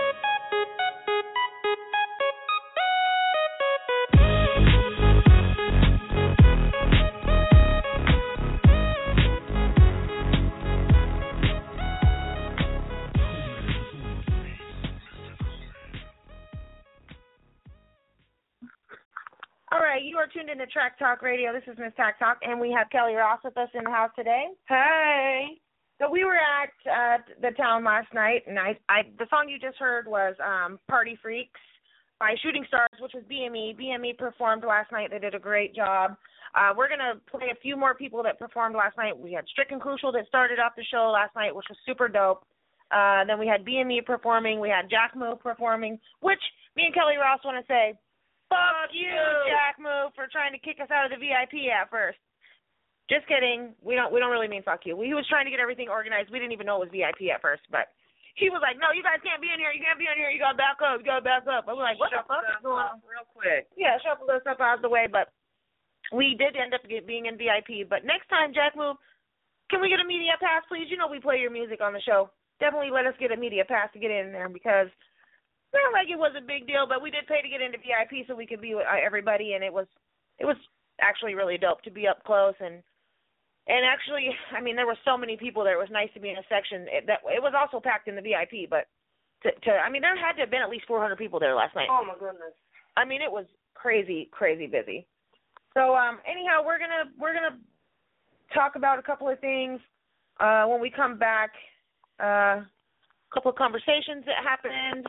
All right, you are tuned into Track Talk Radio. This is Miss Tack Talk, and we have Kelly Ross with us in the house today. Hey. So we were at uh, the town last night, and I, I the song you just heard was um, Party Freaks by Shooting Stars, which was B M E. B M E performed last night. They did a great job. Uh, we're going to play a few more people that performed last night. We had Strict and Crucial that started off the show last night, which was super dope. Uh, then we had B M E performing. We had Jack Move performing, which me and Kelly Ross want to say, fuck you, Jack Move, for trying to kick us out of the V I P at first. Just kidding. We don't we don't really mean fuck you. He was trying to get everything organized. We didn't even know it was V I P at first, but he was like, no, you guys can't be in here. You can't be in here. You got to back up. You got to back up. I was like, what the fuck is going on? Real quick. Yeah, shuffle us up out of the way, but we did end up get, being in V I P. But next time, Jack Move, can we get a media pass, please? You know we play your music on the show. Definitely let us get a media pass to get in there because not like it was a big deal, but we did pay to get into V I P so we could be with everybody, and it was it was actually really dope to be up close and and actually, I mean, there were so many people there. It was nice to be in a section it, that it was also packed in the V I P, but to, to I mean, there had to have been at least four hundred people there last night. Oh my goodness! I mean, it was crazy, crazy busy. So um, anyhow, we're gonna we're gonna talk about a couple of things uh, when we come back. Uh, a couple of conversations that happened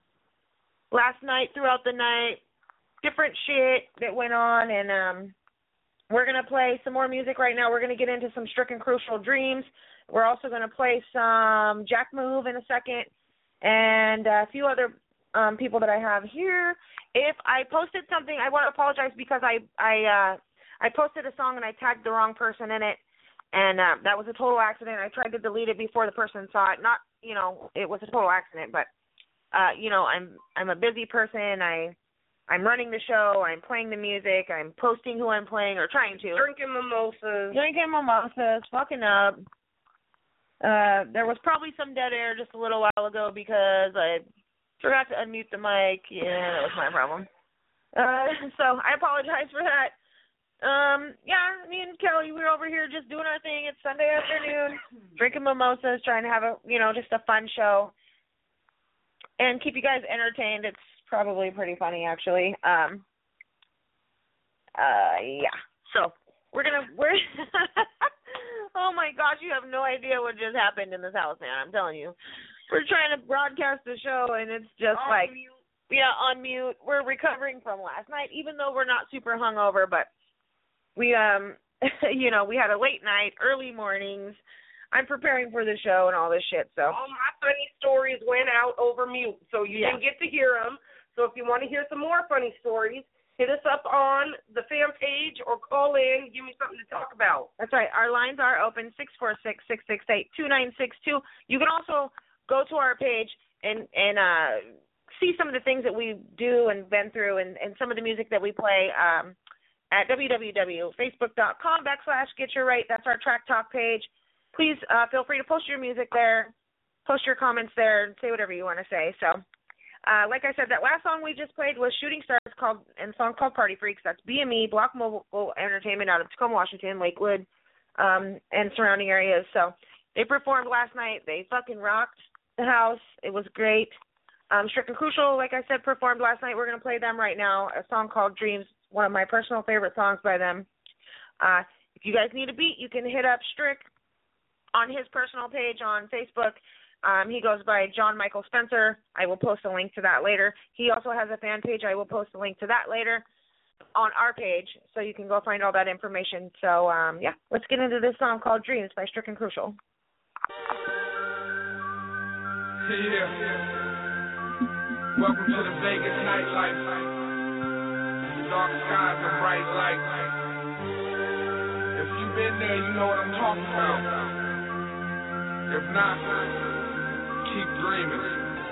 last night, throughout the night, different shit that went on, and um, we're going to play some more music right now. We're going to get into some Strict and Crucial Dreams. We're also going to play some Jack Move in a second, and a few other um, people that I have here. if I posted something, I want to apologize because I I uh, I posted a song and I tagged the wrong person in it, and uh, that was a total accident. I tried to delete it before the person saw it. Not, you know, it was a total accident, but uh, you know, I'm I'm a busy person. I I'm running the show. I'm playing the music. I'm posting who I'm playing or trying to. Drinking mimosas. Drinking mimosas. Fucking up. Uh, there was probably some dead air just a little while ago because I forgot to unmute the mic. Yeah, that was my problem. Uh, so I apologize for that. Um, yeah, me and Kelly, we were over here just doing our thing. It's Sunday afternoon, drinking mimosas, trying to have a, you know, just a fun show and keep you guys entertained. It's probably pretty funny, actually. Um, uh, yeah. So we're gonna we're. Oh, my gosh, you have no idea what just happened in this house, man. I'm telling you. We're trying to broadcast the show, and it's just on like, mute. yeah, on mute. We're recovering from last night, even though we're not super hungover, but we, um, you know, we had a late night, early mornings. I'm preparing for the show and all this shit, so. All my funny stories went out over mute, so you yeah. didn't get to hear them. So if you want to hear some more funny stories, hit us up on the fan page or call in. Give me something to talk about. That's right. Our lines are open, six four six, six six eight, two nine six two. You can also go to our page and, and uh, see some of the things that we do and been through and, and some of the music that we play um, at www.facebook.com backslash Get Your Right. That's our Track Talk page. Please uh, feel free to post your music there, post your comments there, and say whatever you want to say. So. Uh, like I said, that last song we just played was Shooting Stars called and a song called Party Freaks. That's B M E, Block Mobile Entertainment out of Tacoma, Washington, Lakewood, um, and surrounding areas. So they performed last night. They fucking rocked the house. It was great. Um, Strict and Crucial, like I said, performed last night. We're going to play them right now, a song called Dreams, one of my personal favorite songs by them. Uh, if you guys need a beat, you can hit up Strict on his personal page on Facebook. Um, he goes by John Michael Spencer. I will post a link to that later. He also has a fan page. I will post a link to that later on our page, so you can go find all that information. So, um, yeah, let's get into this song called Dreams by Strict and Crucial. Yeah. Welcome to the Vegas nightlife. Dark skies and bright lights. If you've been there, you know what I'm talking about. If not, keep dreaming.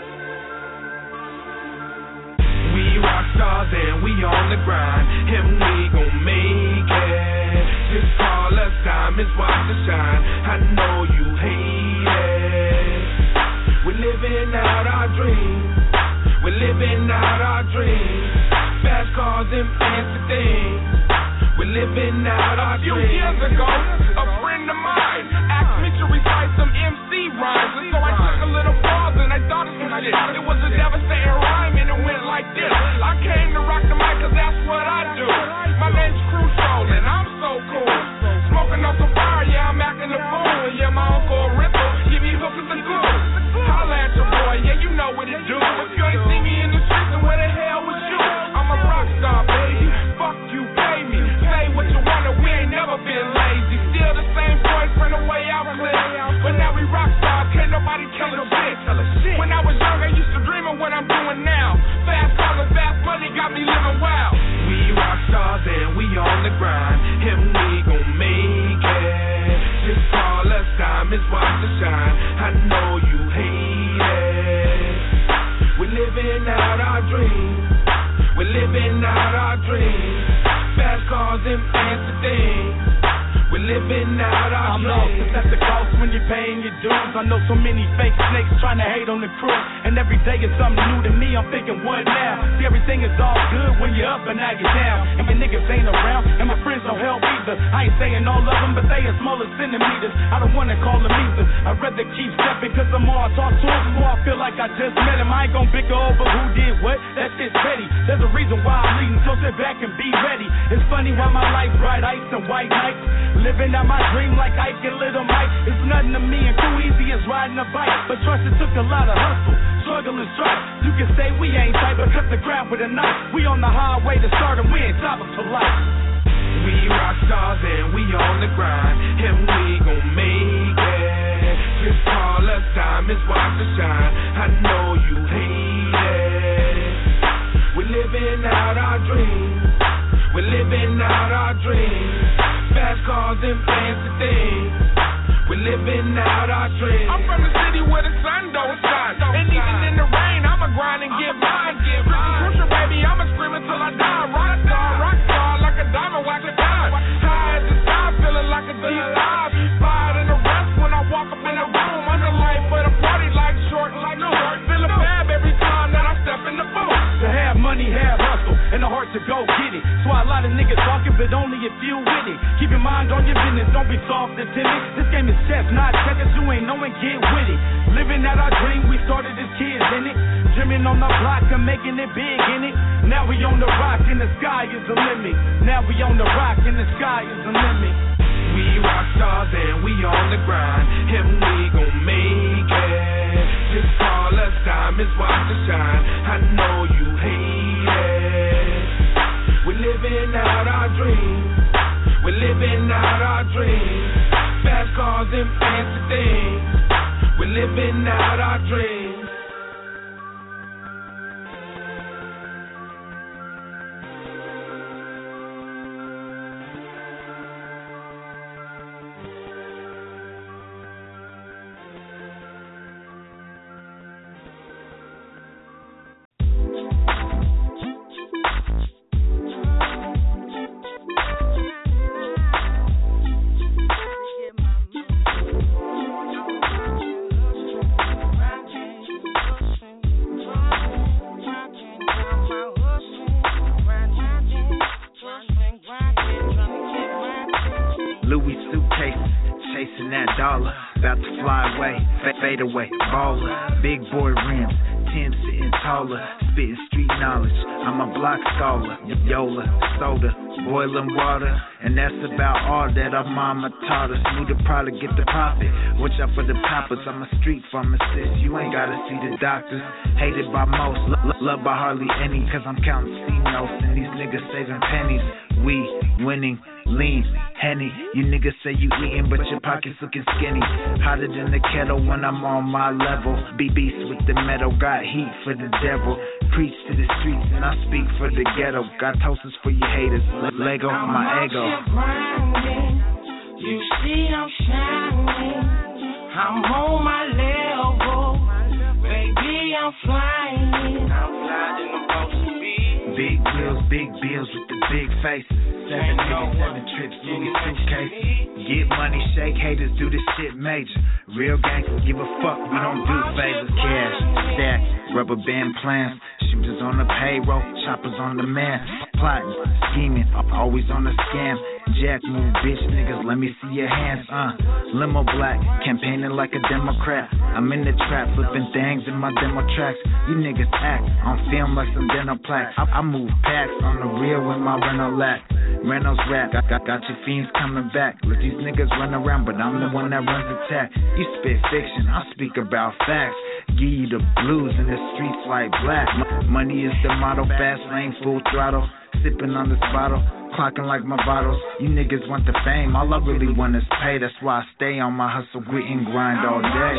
We rock stars and we on the grind, and we gon' make it. Just call us diamonds, watch us shine. I know you hate it. We're living out our dreams. We're living out our dreams. Fast cars and fancy things. We're living out our dreams. A few years ago, a friend of mine asked me to recite some M C rhymes, and so I took a little pause and I thought of some shit. It was a devastating rhyme and it went like this. I came to rock the mic 'cause that's what I do. My name's Crucial and I'm so cool. Smoking on some fire, yeah, I'm acting a fool. And yeah, my uncle Ripple, give me hookers and glue. Holla at your boy, yeah, you know what it do. If you ain't see me in the streets, then where the hell was you? I'm a rock star, baby. Fuck you, pay me. Say what you wanna, we ain't never been lazy. Still the same boyfriend away out clear. But now we rock stars, can't nobody tell us shit. When I was young, I used to dream of what I'm doing now. Fast cars and fast money got me living wild. We rock stars and we on the grind, and we gon' make it. Just call us diamonds, watch us shine. I know you hate it. We're living out our dreams. We're living out our dreams. Fast cars and fancy things. We're living out our I'm dreams. I'm lost, that's the cost when you're paying your dues. I know so many fake snakes trying to hate on the crew, and every day is something new to me. I'm thinking, what now? See, everything is all good when you're up and now you're down, and my niggas ain't around, and my friends don't help either. I ain't saying all of them, but they as small as centimeters. I don't wanna call them either. I'd rather keep stepping, 'cause the more I talk to them, the more I feel like I just met him. I ain't gon' bicker over who did what. That shit's petty. There's a reason why I'm leading, so sit back and be ready. It's funny how my life bright ice and white nights. Living out my dream like Ike and Little Mike. It's nothing to me and too easy as riding a bike. But trust, it took a lot of hustle, struggle and strife. You can say we ain't tight, but cut the ground with a knife. We on the highway to stardom, we ain't top for life. We rock stars and we on the grind, and we gon' make it. Just call us diamonds, watch us shine. I know you hate it. We're living our dreams. We're living out our dreams. Fast cars and fancy things. We're living out our dreams. I'm from the city where the sun don't shine. And even in the rain, I'ma grind and get mine. Crucial, baby, I'ma scream until I die. Rock star, rock star, like a diamond, whack a dime. High as the sky, feeling like a G five. Fired in the rest when I walk up in the room. I'm the life of the party, like short, like no. Feeling bad every time that I step in the booth. To have money, have hustle, and the heart to go get it. That's why a lot of niggas talking, but only if you with it. Keep your mind on your business, don't be soft and timid. This game is chess, not checkers. You ain't knowing, get with it. Living out our dream, we started as kids in it. Dreaming on the block and making it big in it. Now we on the rock and the sky is the limit. Now we on the rock and the sky is the limit. We rock stars and we on the grind, and we gon' make it. Just call us diamonds, watch us shine. I know you hate it. We're living out our dreams. We're living out our dreams. Fast cars and fancy things. We're living out our dreams. Louis suitcases, chasing that dollar, about to fly away, fade away, baller, big boy rims, Tim sitting taller, spitting street knowledge. I'm a block scholar, Yola, soda, boiling water, and that's about all that our mama taught us. Knew the product, get the profit. Watch out for the poppers. I'm a street pharmacist. You ain't gotta see the doctors. Hated by most, lo- loved by hardly any, cause I'm counting C notes and these niggas saving pennies. We winning, lean, Henny. You niggas say you eating, but your pockets looking skinny. Hotter than the kettle when I'm on my level. Be beast with the metal, got heat for the devil. Preach to the streets and I speak for the ghetto. Got toasters for you haters. Lego, my ego. You see I'm shining. I'm on my level. Baby, I'm flying. I'm flying, I'm supposed to be. Big wheels, big bills with the big faces. Seven niggas, seven trips, Louis suitcases. Get money, shake haters, do this shit major. Real gangsters give a fuck, we don't do favors. Cash, stack, rubber band plans. Shooters on the payroll, choppers on the man. Plotting, scheming, always on the scam. Jack move, bitch niggas, let me see your hands, uh. Limo black, campaigning like a Democrat. I'm in the trap, flipping things in my demo tracks. You niggas act on film like some dental plaques. I, I move packs on the rear with my Renault lack. Reynolds rap, got, got, got your fiends coming back. Let these niggas run around, but I'm the one that runs attack. You spit fiction, I speak about facts. Give you the blues in the streets like black. M- money is the motto, fast lane, full throttle. Sipping on this bottle, clocking like my bottles. You niggas want the fame, all I really want is pay. That's why I stay on my hustle, grit and grind all day.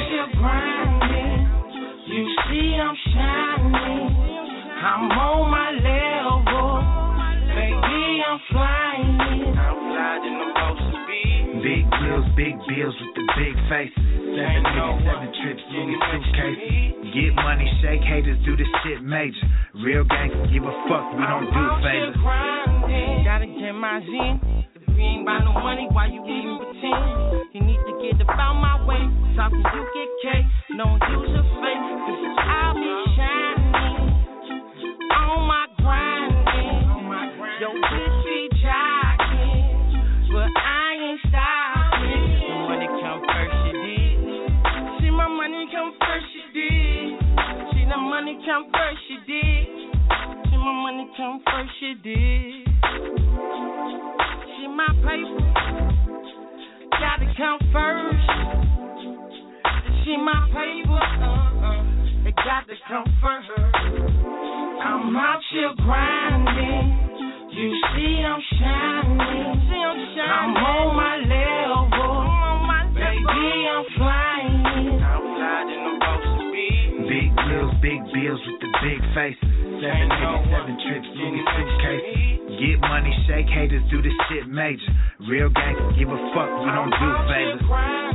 You see I'm shining. I'm on my level. Baby, I'm flying. I'm flying, I'm supposed to be. Big wheels, big bills with the big faces. Seven niggas, seven trips, Louis suitcases. Get money, shake haters, do this shit major. Real gangsters give a fuck, we don't do favors. Gotta get my zen. If you ain't buy no money, why you even pretend? You need to get about my way. Talking you get K, don't use your face. Cause I'll be shining on my grinding. Yo, bitch be jogging, but I ain't stopping. The money come first, you did. See my money come first, you did. See the money come first, you did. See my money come first, you did. See my paper, gotta come first. See my paper, uh-uh, it got to come first. I'm out here grinding. You see I'm shining. See I'm shining. I'm on my level. I'm on my level. Baby, I'm flying. I'm flying, I'm supposed to be. Big wheels, big bills with the big faces. Seven niggas, seven trips, Louis suitcases. Get money, shake haters, do this shit major. Real gangsters, give a fuck, we don't do favors.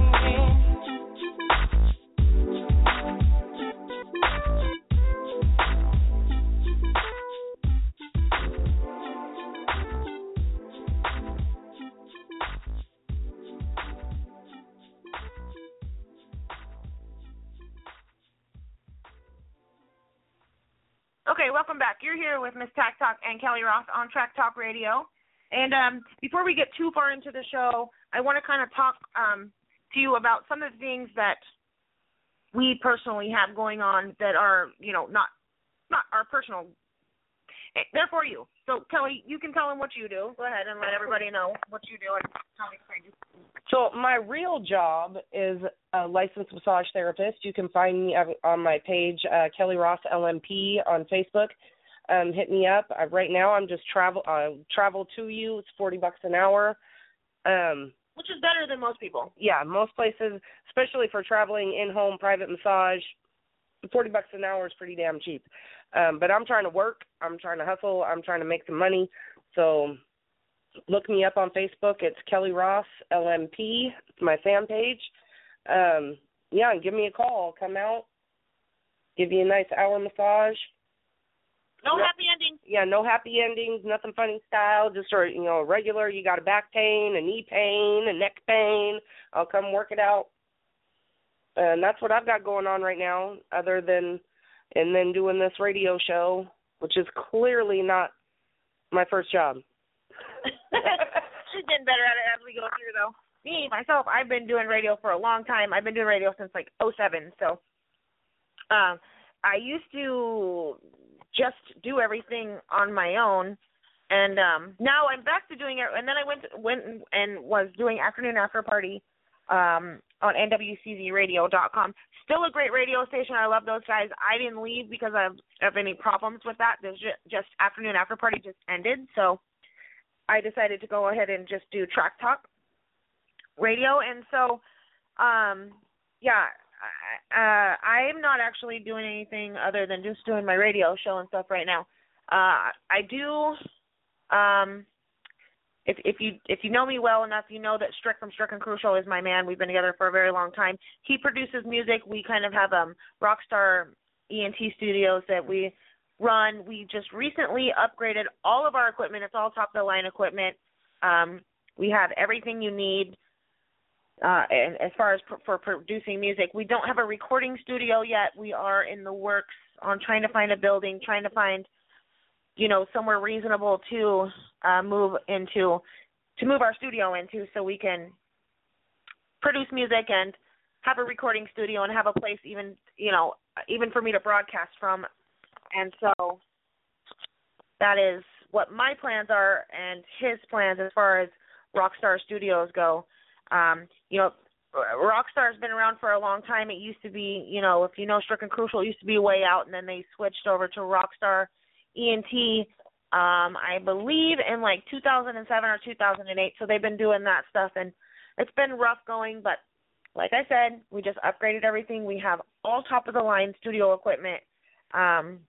Okay, welcome back. You're here with Miss Tack Talk and Kelly Ross on Track Talk Radio. And um, before we get too far into the show, I want to kind of talk um, to you about some of the things that we personally have going on that are, you know, not not our personal. They're for you. So, Kelly, you can tell them what you do. Go ahead and let everybody know what you do and how we find you. So my real job is a licensed massage therapist. You can find me on my page, uh, Kelly Ross L M P on Facebook. Um, hit me up. Uh, right now I'm just travel uh, travel to you. It's forty bucks an hour. Um, Which is better than most people. Yeah, most places, especially for traveling in-home private massage, forty bucks an hour is pretty damn cheap. Um, but I'm trying to work. I'm trying to hustle. I'm trying to make some money. So look me up on Facebook. It's Kelly Ross L M P. It's my fan page. Um, yeah, and give me a call. Come out. Give you a nice hour massage. No happy endings. Yeah, no happy endings. Nothing funny style. Just or you know, regular. You got a back pain, a knee pain, a neck pain. I'll come work it out. And that's what I've got going on right now. Other than and then doing this radio show, which is clearly not my first job. She's getting better at it as we go through, though. Me, myself, I've been doing radio for a long time. I've been doing radio since, like, oh seven. So um, I used to just do everything on my own. And um, now I'm back to doing it. And then I went went and was doing Afternoon After Party um, on N W C Z radio dot com. Still a great radio station. I love those guys. I didn't leave because of, of any problems with that. There's just, just Afternoon After Party just ended. So I decided to go ahead and just do Track Talk Radio. And so, um, yeah, uh, I'm not actually doing anything other than just doing my radio show and stuff right now. Uh, I do, um, if if you if you know me well enough, you know that Strick from Strick and Crucial is my man. We've been together for a very long time. He produces music. We kind of have um Rockstar E N T studios that we run. We just recently upgraded all of our equipment. It's all top of the line equipment. Um, we have everything you need. Uh, and as far as pr- for producing music, we don't have a recording studio yet. We are in the works on trying to find a building, trying to find, you know, somewhere reasonable to uh, move into, to move our studio into, so we can produce music and have a recording studio and have a place even, you know, even for me to broadcast from. And so that is what my plans are and his plans as far as Rockstar Studios go. Um, you know, Rockstar's been around for a long time. It used to be, you know, if you know Strick and Crucial, it used to be way out, and then they switched over to Rockstar E N T, um, I believe in like two thousand seven or two thousand eight. So they've been doing that stuff, and it's been rough going, but like I said, we just upgraded everything. We have all top-of-the-line studio equipment. Um,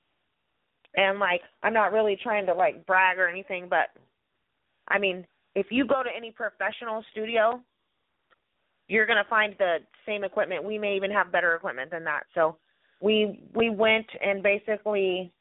and, like, I'm not really trying to, like, brag or anything, but, I mean, if you go to any professional studio, you're going to find the same equipment. We may even have better equipment than that. So we we went and basically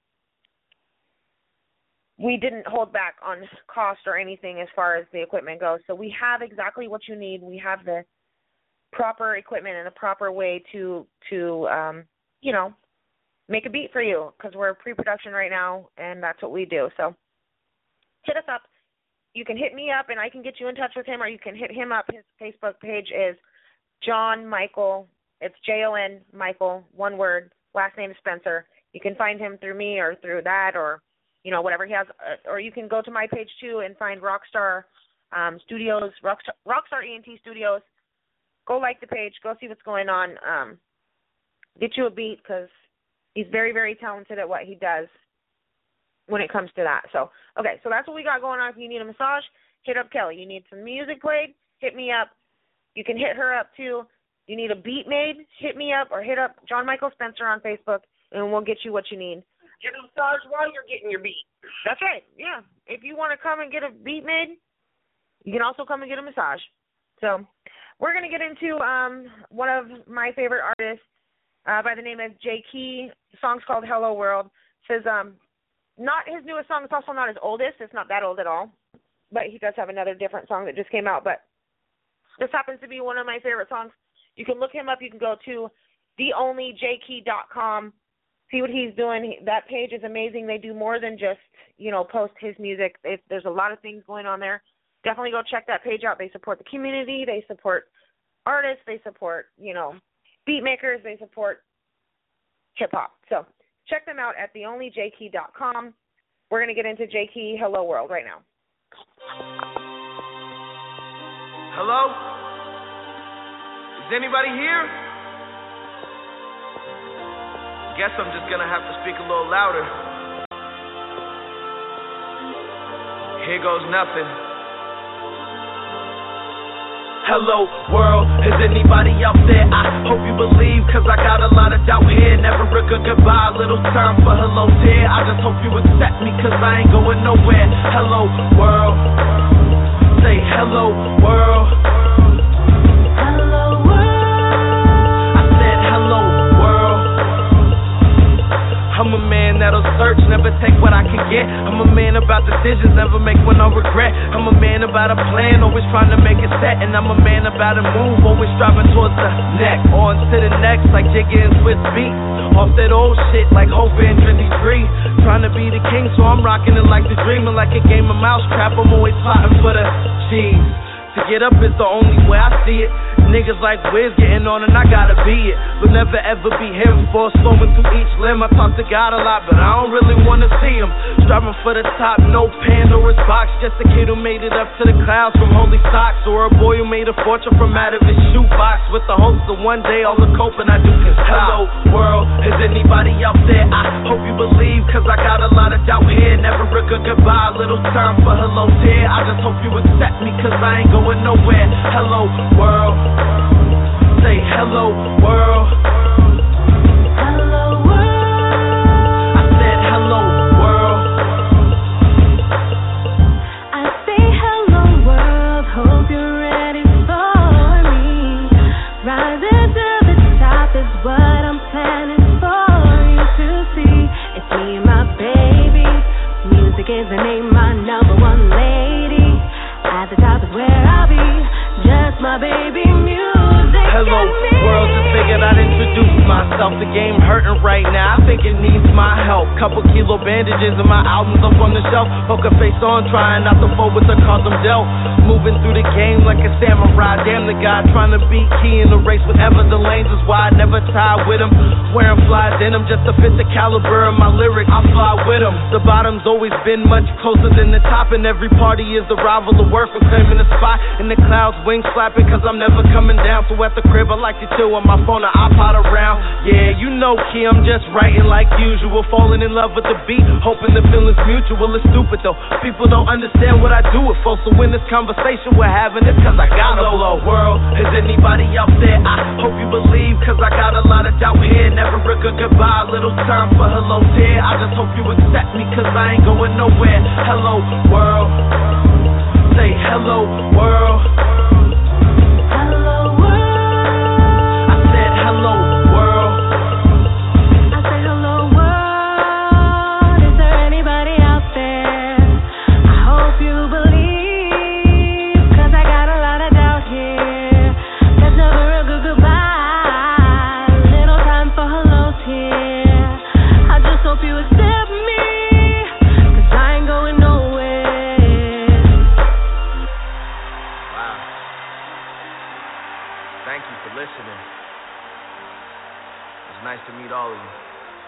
we didn't hold back on cost or anything as far as the equipment goes. So we have exactly what you need. We have the proper equipment and the proper way to, to um, you know, make a beat for you, because we're pre-production right now, and that's what we do. So hit us up. You can hit me up, and I can get you in touch with him, or you can hit him up. His Facebook page is John Michael. It's J O N Michael, one word. Last name is Spencer. You can find him through me or through that, or, you know, whatever he has. Uh, or you can go to my page, too, and find Rockstar um, Studios, Rockstar, Rockstar E N T Studios. Go like the page. Go see what's going on. Um, get you a beat, because he's very, very talented at what he does when it comes to that. So, okay, so that's what we got going on. If you need a massage, hit up Kelly. You need some music played, hit me up. You can hit her up, too. You need a beat made, hit me up, or hit up John Michael Spencer on Facebook, and we'll get you what you need. Get a massage while you're getting your beat. That's right. Yeah. If you want to come and get a beat made, you can also come and get a massage. So we're going to get into um, one of my favorite artists uh, by the name of Jay Key. The song's called Hello World. It says um, not his newest song. It's also not his oldest. It's not that old at all. But he does have another different song that just came out. But this happens to be one of my favorite songs. You can look him up. You can go to the only j key dot com. See what he's doing. He, that page is amazing. They do more than just, you know, post his music. It, there's a lot of things going on there. Definitely go check that page out. They support the community. They support artists. They support, you know, beat makers. They support hip-hop. So check them out at the only j key dot com. We're going to get into Jay Key, Hello World, right now. Hello? Is anybody here? Guess I'm just gonna have to speak a little louder. Here goes nothing. Hello world, is anybody out there? I hope you believe, cause I got a lot of doubt here. Never a good goodbye, little time for hello dear. I just hope you accept me, cause I ain't going nowhere. Hello world, say hello world. Hello world, I said hello world. I'm a man that'll search, never take what I can get. I'm a man about decisions, never make one I regret. I'm a man about a plan, always trying to make it set. And I'm a man about a move, always striving towards the neck. On to the next, like Jigga and Swiss Beats. Off that old shit, like Hope and Drizzy Dree. Trying to be the king, so I'm rocking it like the dreamer. Like a game of mousetrap, I'm always plotting for the cheese. To get up is the only way I see it. Niggas like Wiz getting on and I gotta be it. But never ever be him for slowing through each limb. I talk to God a lot, but I don't really wanna see him. Striving for the top, no Pandora's box. Just a kid who made it up to the clouds from holy socks. Or a boy who made a fortune from out of his shoebox. With the hopes that one day all the coping I do can stop. Hello world, is anybody out there? I hope you believe, cause I got a lot of doubt here. Never a good goodbye, little time for hello dear. I just hope you accept me, cause I ain't going nowhere. Hello world, say hello world. Hello world, I said hello world. I say hello world, hope you're ready for me. Rising to the top is what I'm planning for you to see. It's me and my baby. Music is the name, my number one lady. At the top is where I'll be. Just my baby music. Hello world, just figured I'd introduce myself. The game hurting right now, I think it needs my help. Couple kilo bandages and my albums up on the shelf. Poker face on, trying not to fall with the cards I'm dealt. Moving through the game like a samurai. Damn the guy trying to beat Key in the race. Whatever the lanes is why I never tie with him. Wearing fly denim just to fit the caliber of my lyrics. I fly with him. The bottom's always been much closer than the top. And every party is the rival of worth and claiming the spot. In the clouds, wings flapping cause I'm never coming down. So at the crib I like to chill on my phone, I iPod around. Yeah, you know Key, I'm just writing like usual. Falling in love with the beat, hoping the feeling's mutual. It's stupid though, people don't understand what I do it for. So in this conversation we're having, it's cause I got a blow. World, is anybody out there? I hope you believe, cause I got a lot of doubt here. Never a good goodbye, little time for hello dear. I just hope you accept me, cause I ain't going nowhere. Hello world, say hello world. Hello world, I said hello world. I said hello world. Is there anybody out there? I hope you believe, cause I got a lot of doubt here. There's never a good goodbye, little time for hellos here. I just hope you accept me, cause I ain't going nowhere. Wow. Thank you for listening. It's nice to meet all of you.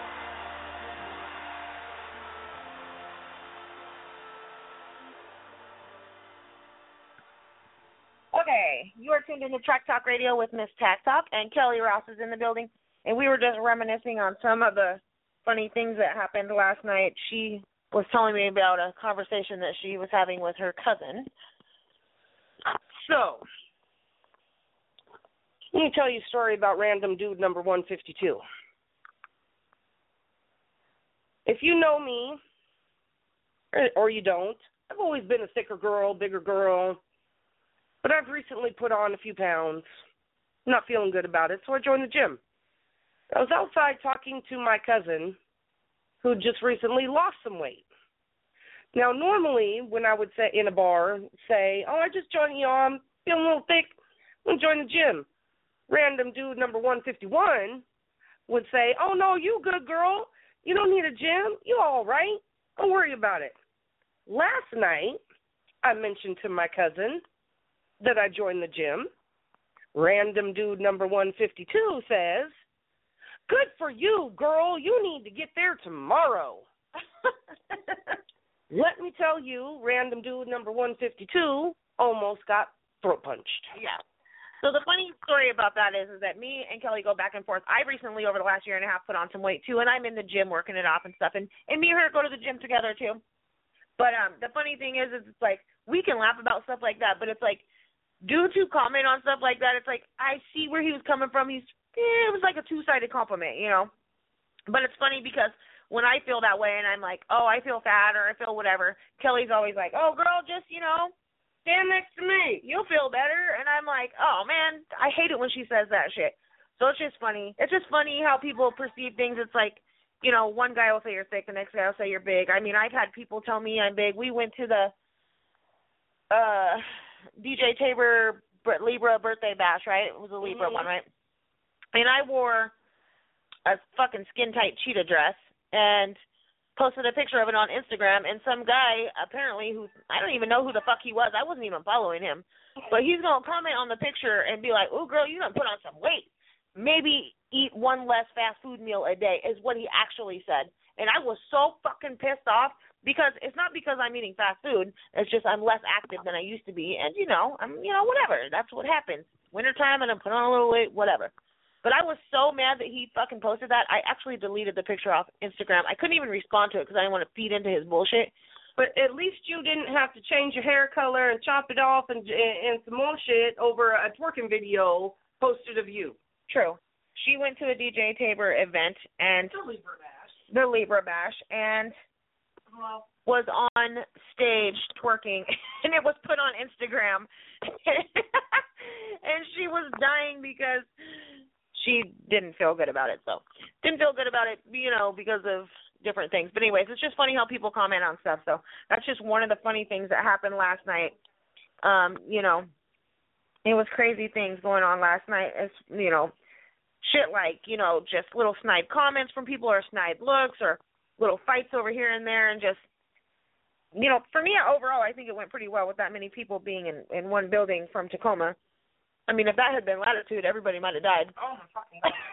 Okay, you are tuned into Track Talk Radio with Miss Tack Talk, and Kelly Ross is in the building, and we were just reminiscing on some of the funny things that happened last night. She was telling me about a conversation that she was having with her cousin. So, let me tell you a story about random dude number one fifty-two. if you know me, or, or you don't, I've always been a thicker girl, bigger girl, but I've recently put on a few pounds. I'm not feeling good about it, so I joined the gym. I was outside talking to my cousin, who just recently lost some weight. Now, normally, when I would say in a bar, say, oh, I just joined you, I'm feeling a little thick, I'm going to join the gym. Random dude number one fifty-one would say, oh, no, you good, girl. You don't need a gym. You all right. Don't worry about it. Last night, I mentioned to my cousin that I joined the gym. Random dude number one fifty-two says, good for you, girl. You need to get there tomorrow. Let me tell you, random dude number one fifty-two almost got throat punched. Yeah. So the funny story about that is, is that me and Kelly go back and forth. I recently, over the last year and a half, put on some weight, too, and I'm in the gym working it off and stuff. And, and me and her go to the gym together, too. But um, the funny thing is, is it's like, we can laugh about stuff like that, but it's like, dudes who comment on stuff like that, it's like, I see where he was coming from. He's, eh, it was like a two-sided compliment, you know. But it's funny because when I feel that way and I'm like, oh, I feel fat or I feel whatever, Kelly's always like, oh, girl, just, you know, stand next to me. You'll feel better. And I'm like, oh, man, I hate it when she says that shit. So it's just funny. It's just funny how people perceive things. It's like, you know, one guy will say you're thick, the next guy will say you're big. I mean, I've had people tell me I'm big. We went to the uh, D J Tabor Libra birthday bash, right? It was a Libra mm-hmm. one, right? And I wore a fucking skin-tight cheetah dress and posted a picture of it on Instagram, and some guy, apparently, who I don't even know who the fuck he was. I wasn't even following him. But he's going to comment on the picture and be like, oh, girl, you done put on some weight. Maybe eat one less fast food meal a day is what he actually said. And I was so fucking pissed off because it's not because I'm eating fast food. It's just I'm less active than I used to be. And, you know, I'm, you know, whatever. That's what happens. Wintertime and I'm putting on a little weight, whatever. But I was so mad that he fucking posted that, I actually deleted the picture off Instagram. I couldn't even respond to it because I didn't want to feed into his bullshit. But at least you didn't have to change your hair color and chop it off and and some more shit over a twerking video posted of you. True. She went to a D J Tabor event and the Libra Bash. The Libra Bash and well, was on stage twerking, and it was put on Instagram. And she was dying because she didn't feel good about it. So didn't feel good about it, you know, because of different things. But anyways, it's just funny how people comment on stuff. So that's just one of the funny things that happened last night. Um, you know, it was crazy things going on last night. It's, you know, shit like, you know, just little snide comments from people or snide looks or little fights over here and there, and just, you know, for me overall, I think it went pretty well with that many people being in, in one building from Tacoma. I mean, if that had been Latitude, everybody might have died. Oh, my fucking God.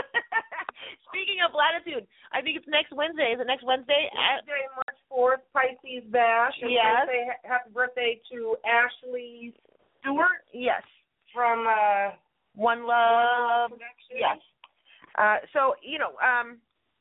Speaking of Latitude, I think it's next Wednesday. Is it next Wednesday? Wednesday, March fourth, Pisces Bash. And yes. Say happy birthday to Ashley Stewart. Yes. From uh, One Love. One Love yes. Uh, so, you know, um,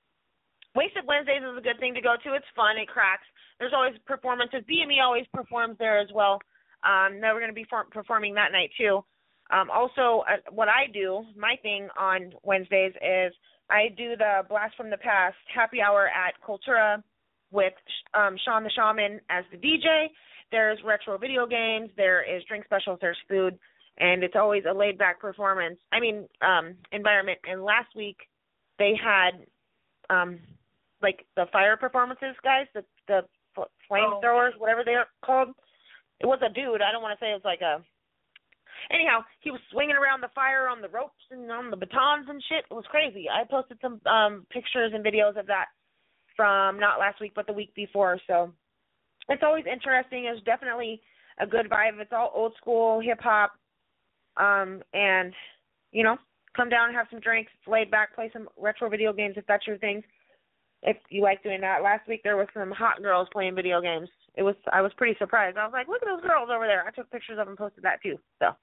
Wasted Wednesdays is a good thing to go to. It's fun. It cracks. There's always performances. B M E always performs there as well. Um, now we're going to be for- performing that night, too. Um, also, uh, what I do, my thing on Wednesdays is I do the Blast from the Past happy hour at Cultura with um, Sean the Shaman as the D J. There's retro video games. There is drink specials. There's food. And it's always a laid-back performance, I mean, um, environment. And last week they had, um, like, the fire performances, guys, the, the flamethrowers, whatever they're called. It was a dude. I don't want to say it was like a... Anyhow, he was swinging around the fire on the ropes and on the batons and shit. It was crazy. I posted some um, pictures and videos of that from not last week but the week before. So it's always interesting. It's definitely a good vibe. It's all old school hip-hop. Um, and, you know, come down and have some drinks. It's laid back. Play some retro video games if that's your thing. If you like doing that. Last week there was some hot girls playing video games. It was I was pretty surprised. I was like, look at those girls over there. I took pictures of them and posted that too. So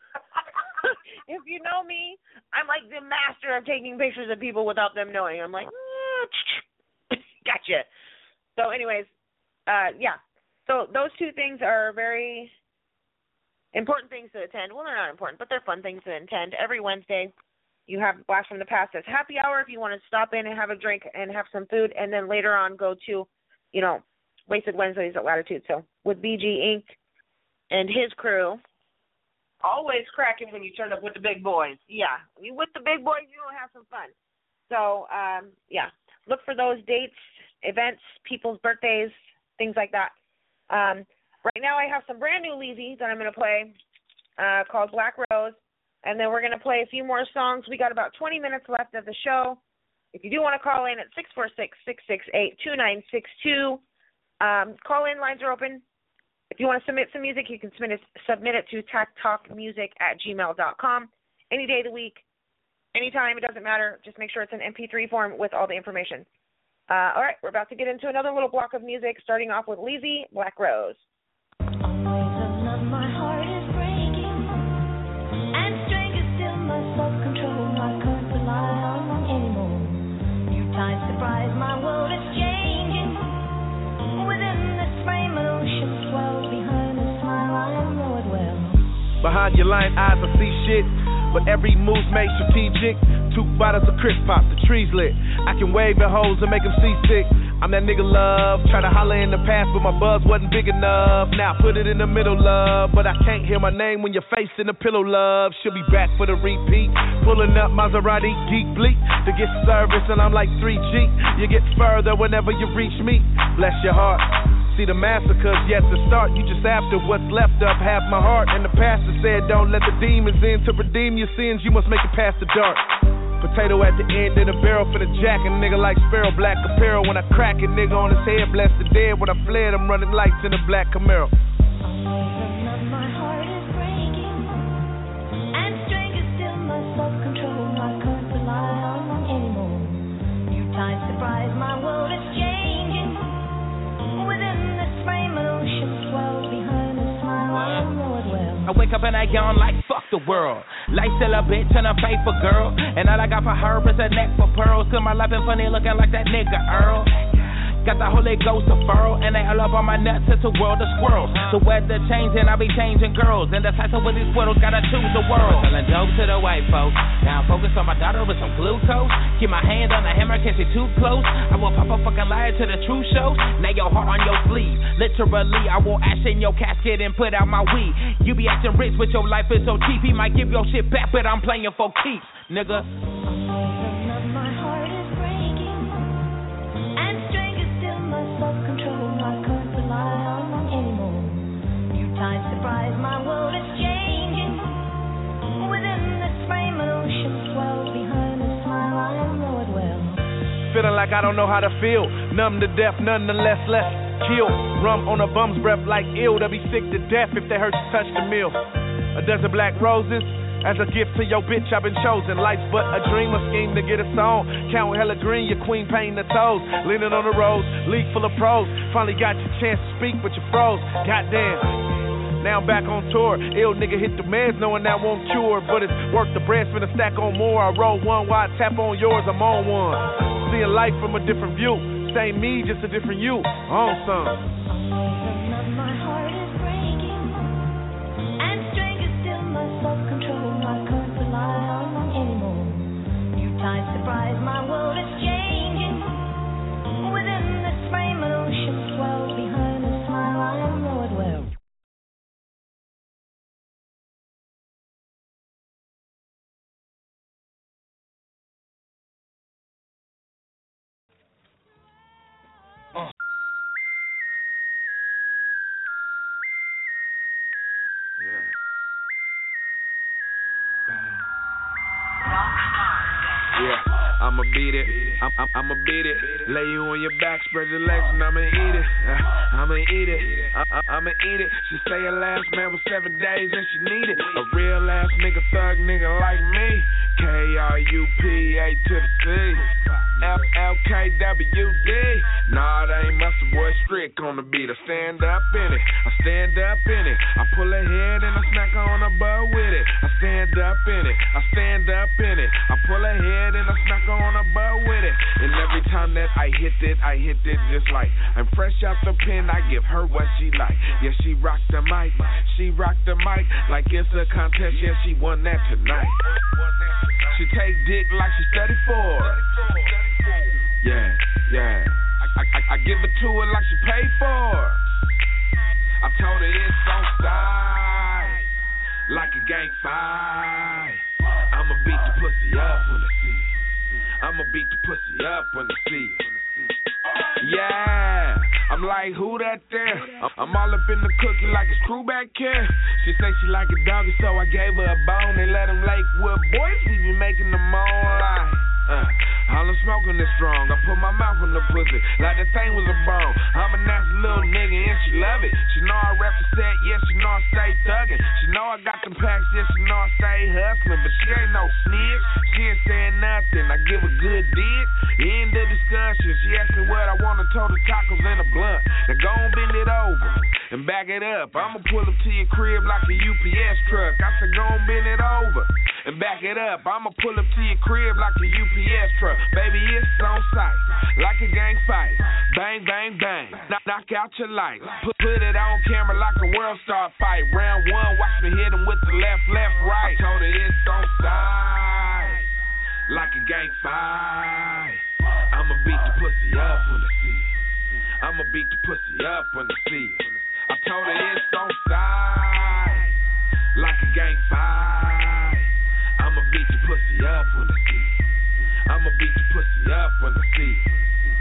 if you know me, I'm like the master of taking pictures of people without them knowing. I'm like, eh, gotcha. So anyways, uh, yeah. So those two things are very important things to attend. Well, they're not important, but they're fun things to attend. Every Wednesday, you have Blast from the Past as happy hour if you want to stop in and have a drink and have some food, and then later on go to, you know, Wasted Wednesdays at Latitude. So with B G Incorporated and his crew. Always cracking when you turn up with the big boys. Yeah, you with the big boys, you will have some fun. So, um, yeah, look for those dates, events, people's birthdays, things like that. Um, right now I have some brand new Leezy that I'm going to play uh, called Black Rose, and then we're going to play a few more songs. We got about twenty minutes left of the show. If you do want to call in at six four six, six six eight, two nine six two, um, call in, lines are open. If you want to submit some music, you can submit it, submit it to tactalkmusic at gmail dot com any day of the week, anytime, it doesn't matter. Just make sure it's an M P three form with all the information. Uh, all right, we're about to get into another little block of music, starting off with Leezy, Black Rose. My heart is breaking, and stranger still my self-control I can't rely on anymore. New times surprise, my world is changing. Within this frame of ocean swell, behind the smile I know it well. Behind your lying eyes I see shit, but every move's made strategic. Two bottles of crisp pop, the tree's lit. I can wave at hoes and make them seasick. I'm that nigga love, try to holler in the past, but my buzz wasn't big enough. Now put it in the middle, love, but I can't hear my name when you're facing the pillow, love. She'll be back for the repeat, pulling up Maserati geek bleak to get service, and I'm like three G. You get further whenever you reach me. Bless your heart. See the massacre's yet to start. You just after what's left of half my heart. And the pastor said, don't let the demons in to redeem your sins. You must make it past the dark. Potato at the end of the barrel for the jack. And nigga like Sparrow, black apparel. When I crack it, nigga on his head, bless the dead. When I fled, I'm running lights in a black Camaro. My heart is breaking, and stranger still my self-control I can't rely on anymore. New times surprise, my world is changing. Within this frame of ocean swell, behind the smile I know it well. I wake up and I yawn like fuck the world. Life still a bitch and a faithful girl, and all I got for her is a neck for pearls. Cause my life been funny looking like that nigga Earl. Got the Holy Ghost of furl, and they all up on my nuts. It's a world of squirrels. The weather changing, I be changing girls, and the size of with these squirrels gotta choose the world. Selling dope to the white folks. Now I'm focused on my daughter with some glucose. Keep my hand on the hammer, can't see too close. I will pop a fucking liar to the true shows. Now your heart on your sleeve. Literally, I will ash in your casket and put out my weed. You be acting rich, but your life is so cheap. He might give your shit back, but I'm playing for keeps, nigga. My heart is breaking, and stranger still my self-control I can't rely on anymore. New times surprise, my world is changing. Within this frame of ocean swell, behind the smile I know it well. Feeling like I don't know how to feel. Numb to death, nonetheless, less kill. Rum on a bum's breath like ill. They'll be sick to death if they hurt to touch the meal. A dozen black roses as a gift to your bitch, I've been chosen. Life's but a dream, a scheme to get us on. Count hella green, your queen painting the toes. Leaning on the rose, league full of pros. Finally got your chance to speak, but you froze. Goddamn. Now I'm back on tour. Ill nigga hit the meds, knowing that won't cure. But it's worth the bread, finna stack on more. I roll one while I tap on yours, I'm on one. Seeing life from a different view. Same me, just a different you. On some. My heart is breaking, and stranger still my self-control I can't rely on anymore. New times surprise, my world is changing. Within this frame of ocean swell, behind the smile I know it well. Uh. Yeah. Yeah, I'ma beat it. I'm, I'm, I'ma beat it. Lay you on your back, spread your legs, and I'ma eat it. Uh, I'ma eat it. I, I, I'ma eat it. She say her last man was seven days and she need it. A real ass nigga, thug nigga like me. K R U P A to the C. F L K W D. Nah, that ain't muscle, boy, strict on the beat. I stand up in it. I stand up in it. I pull her head and I snack on her butt with it. I stand up in it. I stand up in it. I pull her head and I snack on her butt with it. And every time that I hit it, I hit it just like I'm fresh out the pen. I give her what she like. Yeah, she rock the mic. She rock the mic like it's a contest. Yeah, she won that tonight. She take dick like she study for it. Yeah, yeah. I, I, I give it to her like she paid for it. I told her it's on side, like a gang fight. I'ma beat the pussy up when I see it. I'ma beat the pussy up when I see it. Yeah, I'm like, who that there? I'm all up in the cookie like it's crew back here. She say she like a doggy, so I gave her a bone. They let them Lakewood boys, we be making them moonlight. Uh, all I'm smoking is strong. I put my mouth on the pussy like the thing was a bone. I'm a nasty little nigga and she love it. She know I rep the set, yeah, she know I stay thuggin'. She know I got them packs, yeah, she know I stay hustlin'. But she ain't no snitch, she ain't saying nothing. I give a good dick, end the discussion. She asked me what I want, I told her tacos and a blunt. Now go on, bend it over and back it up. I'ma pull up to your crib like a U P S truck. I said go on, bend it over and back it up. I'ma pull up to your crib like a U P S truck. Baby, it's on sight, like a gang fight. Bang, bang, bang, knock, knock out your lights. Put, put it on camera like a world star fight. Round one, watch me hit him with the left, left, right. I told her it's on sight, like a gang fight. I'ma beat the pussy up when I see it. I'ma beat the pussy up when I see it. I told her it's on sight, like a gang fight. I'ma beat the pussy up when I see it. I'ma beat the pussy up when I see it.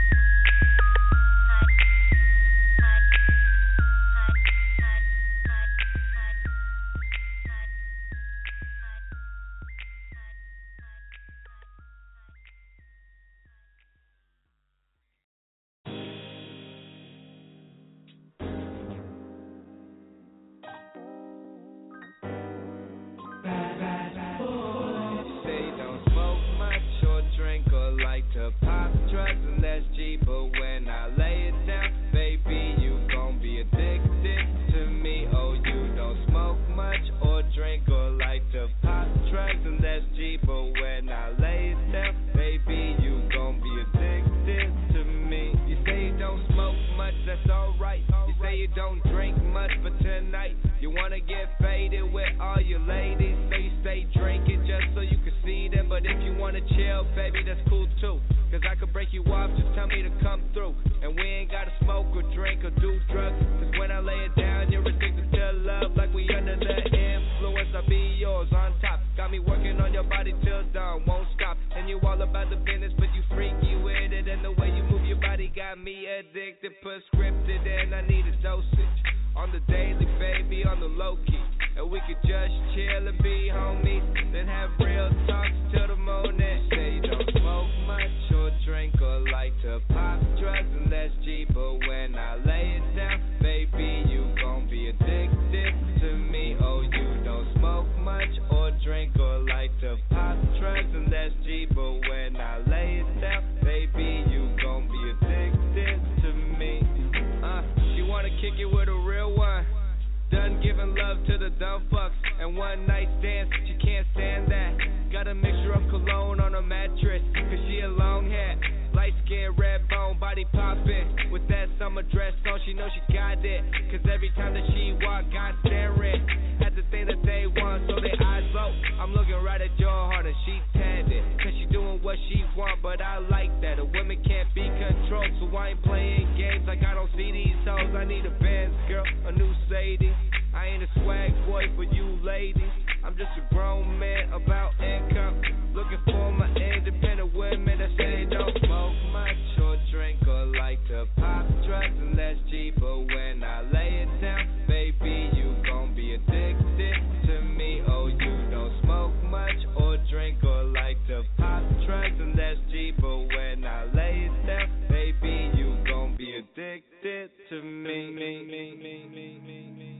Pop drugs and that's cheaper when I lay it down. Baby, you gon' be addicted to me. Oh, you don't smoke much or drink or like to pop drugs and that's cheaper when I lay it down. Baby, you gon' be addicted to me. You say you don't smoke much, that's alright. You say you don't drink much, but tonight you wanna get faded with all your ladies. So you stay drinking just so you can see them. But if you wanna chill, baby, that's cool too. Cause I could break you off, just tell me to come through. And we ain't gotta smoke or drink or do drugs. Cause when I lay it down, you're addicted to love. Like we under the influence, I'll be yours on top. Got me working on your body till dawn, won't stop. And you all about the business, but you freaky with it. And the way you move your body got me addicted, prescripted, and I need a dosage. On the daily, baby, on the low key. And we could just chill and be homies. Then have real talks till the morning. Say you don't smoke much or drink or like to pop drugs, and that's cheaper when I lay it down. Baby, you gon' be addicted to me. Oh, you don't smoke much or drink or like to pop drugs, and that's cheaper when I lay it down. Baby, you gon' be addicted to me. Uh, you wanna kick it with a real one? Done giving love to the dumb fucks and one night stands, she can't stand that. Got a mixture of cologne on a mattress, cause she a long hair, light skin, red bone, body poppin'. With that summer dress on, she know she got it. Cause every time that she walk, God staring at the thing that they want, so their eyes low. I'm looking right at your heart and she tagged it. Cause she doing what she want, but I like that. A woman can't be controlled, so I ain't playing games like I don't see these hoes. I need a Benz, girl, a new Sadie. I ain't a swag boy for you ladies. I'm just a grown man about income, looking for my independent women that say they don't smoke much or drink or like to pop drugs, and that's cheaper when I lay it down. Baby, you gon' be addicted to me. Oh, you don't smoke much or drink or like to pop drugs, and that's cheaper when I lay it down. Baby, you gon' be addicted to me. me, me, me, me, me, me.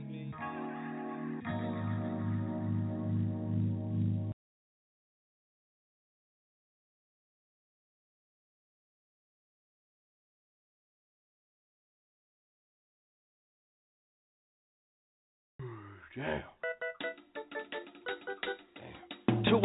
Damn. two oh six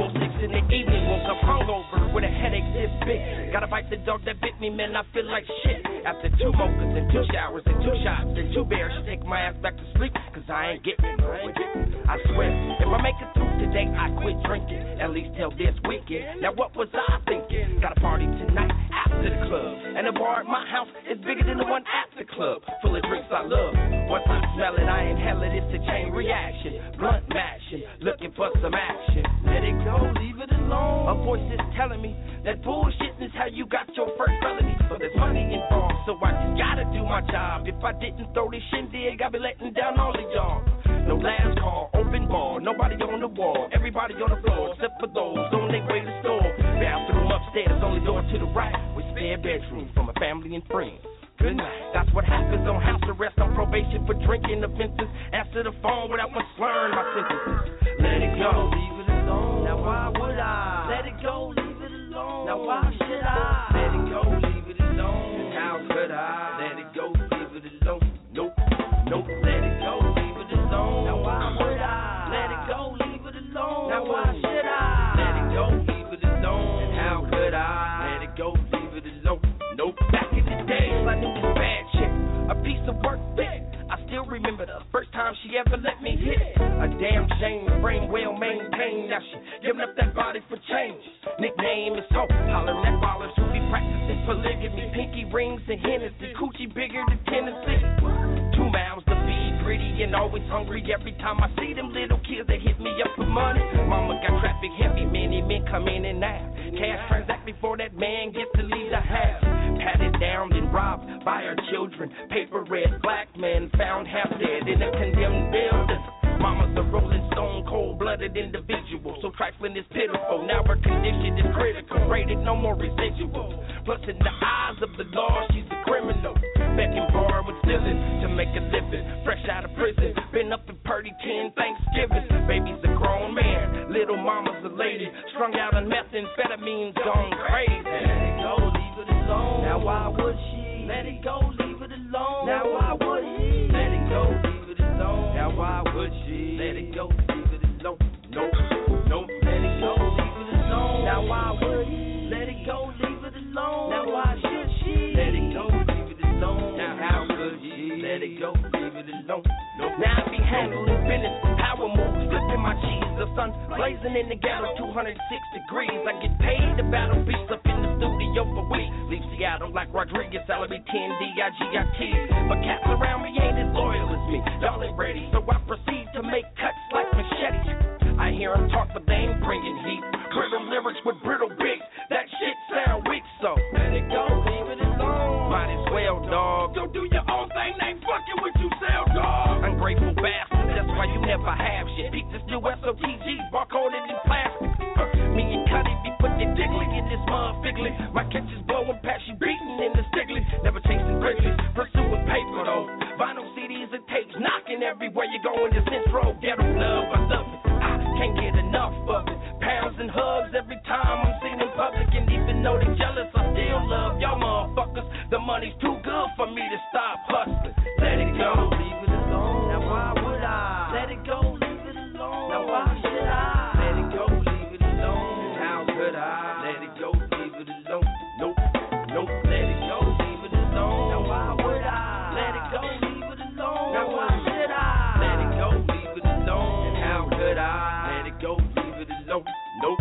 in the evening, woke up hungover with a headache this big. Gotta bite the dog that bit me, man, I feel like shit. After two mochas and two showers and two shots and two beers, take my ass back to sleep, cause I ain't getting no with it. I swear, if I make it through today, I quit drinking, at least till this weekend. Now what was I thinking? Got a party tonight after the club, and the bar at my house is bigger than the one at the club, full of drinks I love. Once I smell it, I inhale it, it's a chain reaction, blunt mashing, looking for some action. Let it go, leave it alone. A voice is telling me that bullshit is how you got your first felony, but there's money involved, so I just gotta do my job. If I didn't throw this shindig, I'd be letting down all of y'all. No last call, open bar, nobody on the wall, everybody on the floor except for those on their way to store. Bathroom upstairs, only door to the right, with spare bedroom for my family and friends. Good night. That's what happens on house arrest, on probation for drinking offenses. Answer the phone without once learn my sentences. Let it go, leave it alone. Now why would I? Let it go, leave it alone. Now why should I? Let it go, leave it alone. And how could I? Let it go, leave it alone. Nope, nope. Let it go, leave it alone. Now why would I? Let it go, leave it alone. Now why should I? Let it go, leave it alone. And how could I? Let it go, leave it alone. Nope. Back in the days, I knew this bad chick, a piece of work fit. I still remember the first time she ever let me hit. A damn shame, frame well maintained. Now she giving up that body for change. Nickname is Hope, hollering at ballers who be practicing polygamy. Pinky rings and Hennessy, coochie bigger than Tennessee. Two mouths to feed, gritty and always hungry. Every time I see them little kids, they hit me up for money. Mama got traffic heavy, many men come in and out. Cash transact before that man gets to leave the house. Patted down and robbed by her children. Paper red, black man found half dead in a condemned building. Mama's a rolling stone, cold-blooded individual, so trifling is pitiful. Now her condition is critical, rated no more residuals. Plus in the eyes of the law, she's a criminal. Begging bar with stealing to make a living. Fresh out of prison, been up in Purdy ten Thanksgiving. Baby's a grown man, little mama's a lady. Strung out on methamphetamine, gone crazy. Let it go, leave it alone. Now why would she? Let it go, leave it alone. Now why would he? Let it go, leave it alone. Now why would she? Let it go, leave it alone. Nope, nope. Let it go, leave it alone. Now why would he? Let it go, leave it alone. Now why should she? Let it go, leave it alone. Now how could she? Let it go, leave it alone. Nope. Now I be handling business, power moves, flipping my cheese. The sun blazing in the ghetto, two hundred six degrees. I get paid to battle beats up in the studio for weeks. Leave Seattle like Rodriguez, salary ten D I G I T. But cats around me ain't as loyal as me. Y'all ain't ready, so I proceed to make cuts like machetes. I hear them talk, but they ain't bringing heat. Brittle lyrics with brittle beats. That shit sound weak, so let it go, leave it alone. Might as well, dog. Go do your own thing, they ain't fucking with you, sell, dog. Ungrateful bastard, that's why you never have shit. Peep this new S O T G, barcoded in plastic. Uh, me and Cuddy be putting diggly in this mud figgly. My catch is blowing past you, beating in the stiggly. Never chasing Wrigley's, pursuing paper though. Vinyl C Ds and tapes, knocking everywhere you go in this intro. Ghetto love, I love it. I can't get enough of it. Pounds and hugs every time I'm seen in public. And even though they jealous, I still love y'all motherfuckers. The money's too good for me to stop hustling. Let it go, leave it alone. Now why would I? Let it go, leave it alone. Now why should I? Let it go, leave it alone. And how could I? Let it go, leave it alone. Nope, nope. Let it go, leave it alone. Now why would I? Let it go, leave it alone. Now why should I? Let it go, leave it alone. And how could I? Let it go, leave it alone. Nope.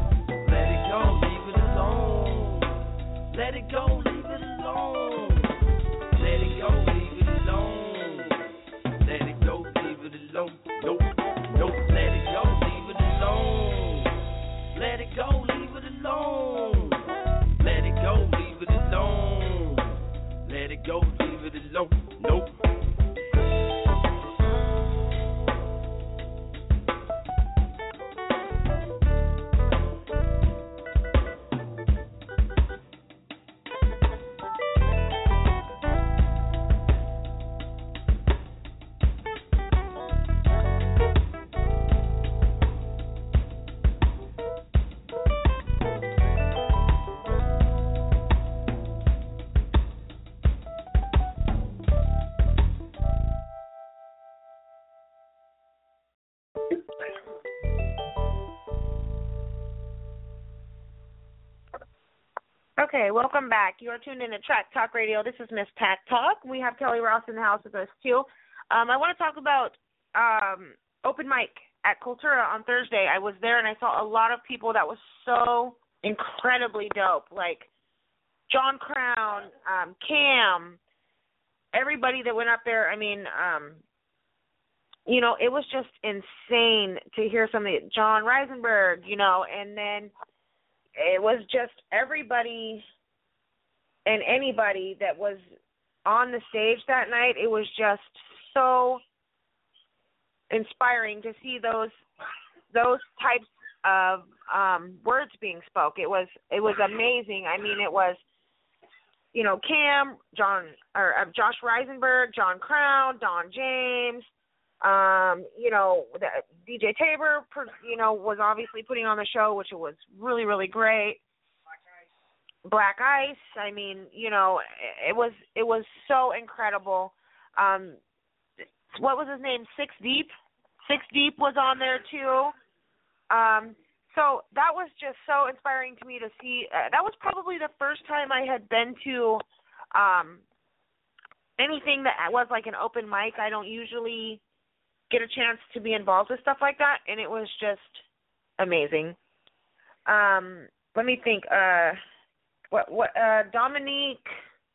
Let it go, leave it alone. Let it go, leave it alone. Let it go, leave it alone. Let it go, leave it alone. Nope, nope. Let it go, leave it alone. Let it go, leave it alone. Let it go, leave it alone. Let it go, leave it alone. Nope. Okay, welcome back. You are tuned in to Track Talk Radio. This is Miss Pack Talk. We have Kelly Ross in the house with us, too. Um, I want to talk about um, open mic at Cultura on Thursday. I was there, and I saw a lot of people that was so incredibly dope, like John Crown, um, Cam, everybody that went up there. I mean, um, you know, it was just insane to hear something. John Reisenberg, you know, and then it was just everybody and anybody that was on the stage that night. It was just so inspiring to see those those types of um, words being spoke. It was it was amazing. I mean, it was, you know, Cam, John or uh, Josh Reisenberg, John Crown, Don James. Um, you know, the, D J Tabor, you know, was obviously putting on the show, which was really, really great. Black Ice. I mean, you know, it was it was so incredible. Um, what was his name? Six Deep. Six Deep was on there too. Um, so that was just so inspiring to me to see. Uh, that was probably the first time I had been to um, anything that was like an open mic. I don't usually get a chance to be involved with stuff like that, and it was just amazing. Um, let me think. Uh, what what uh, Dominique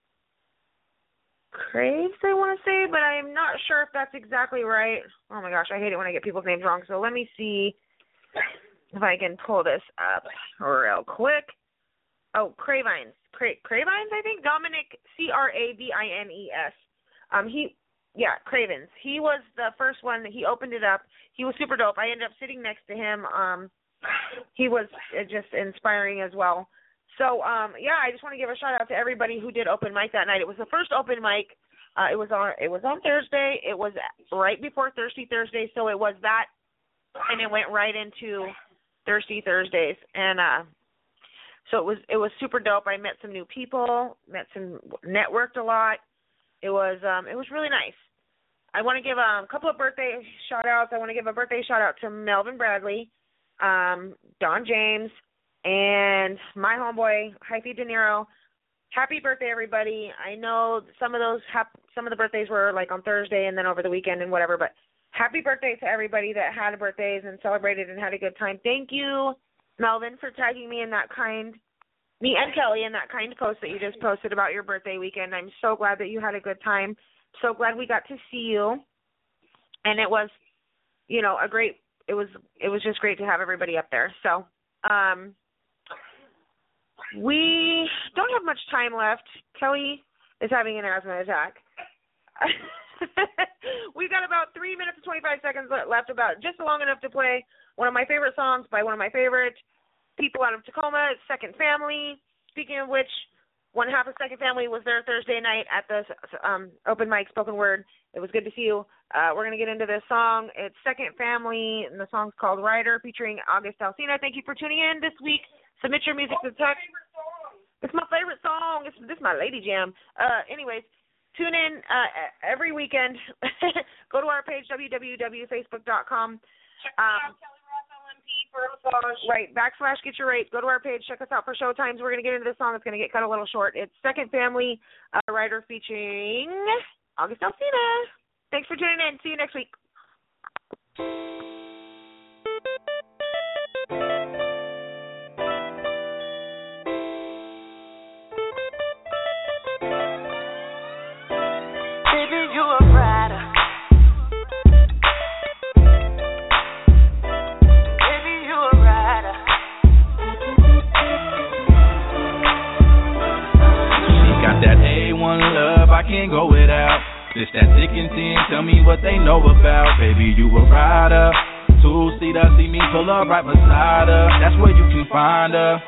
Craves, I want to say, but I'm not sure if that's exactly right. Oh my gosh, I hate it when I get people's names wrong. So let me see if I can pull this up real quick. Oh, Cravines, Cra- Cravines, I think. Dominic C R A V I N E S. Um, he. Yeah, Cravens. He was the first one that he opened it up. He was super dope. I ended up sitting next to him. Um, he was just inspiring as well. So, um, yeah, I just want to give a shout out to everybody who did open mic that night. It was the first open mic. Uh, it was on. It was on Thursday. It was right before Thirsty Thursday, so it was that, and it went right into Thirsty Thursdays, and uh, so it was. It was super dope. I met some new people. Met some networked a lot. It was. Um, it was really nice. I want to give um, a couple of birthday shout-outs. I want to give a birthday shout-out to Melvin Bradley, um, Don James, and my homeboy, Hyphy De Niro. Happy birthday, everybody. I know some of those, hap- some of the birthdays were like on Thursday and then over the weekend and whatever, but happy birthday to everybody that had birthdays and celebrated and had a good time. Thank you, Melvin, for tagging me in that kind, me and Kelly in that kind post that you just posted about your birthday weekend. I'm so glad that you had a good time. So glad we got to see you, and it was, you know, a great. It was it was just great to have everybody up there. So, um, we don't have much time left. Kelly is having an asthma attack. We've got about three minutes and twenty-five seconds left, about just long enough to play one of my favorite songs by one of my favorite people out of Tacoma, Second Family. Speaking of which, one half of Second Family was there Thursday night at the um, open mic spoken word. It was good to see you. Uh, we're going to get into this song. It's Second Family, and the song's called Rider, featuring August Alsina. Thank you for tuning in this week. Submit your music to text. It's my favorite song. It's, this is my lady jam. Uh, anyways, tune in uh, every weekend. Go to our page, w w w dot facebook dot com. Um, Right, backslash get your rate. Go to our page. Check us out for show times. We're going to get into this song. It's going to get cut a little short. It's Second Family, uh, Rider featuring August Alsina. Thanks for tuning in. See you next week. Baby, you a rider. One love I can't go without. This that thick and thin, tell me what they know about. Baby, you a rider. Two-seater, see me pull up right beside her. That's where you can find her.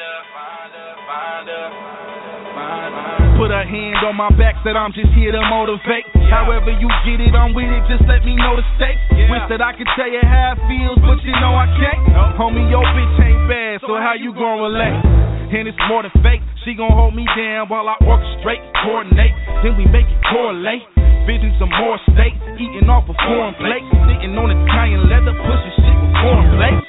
Put her hand on my back, said I'm just here to motivate. However you get it, I'm with it, just let me know the stakes. Wish that I could tell you how it feels, but you know I can't. Homie, your bitch ain't bad, so how you gon' relate? And it's more than fake. She gon' hold me down while I orchestrate, coordinate, then we make it correlate. Vision some more steak, eating off a foreign plate. Sitting on Italian leather, pushing shit with corn plates.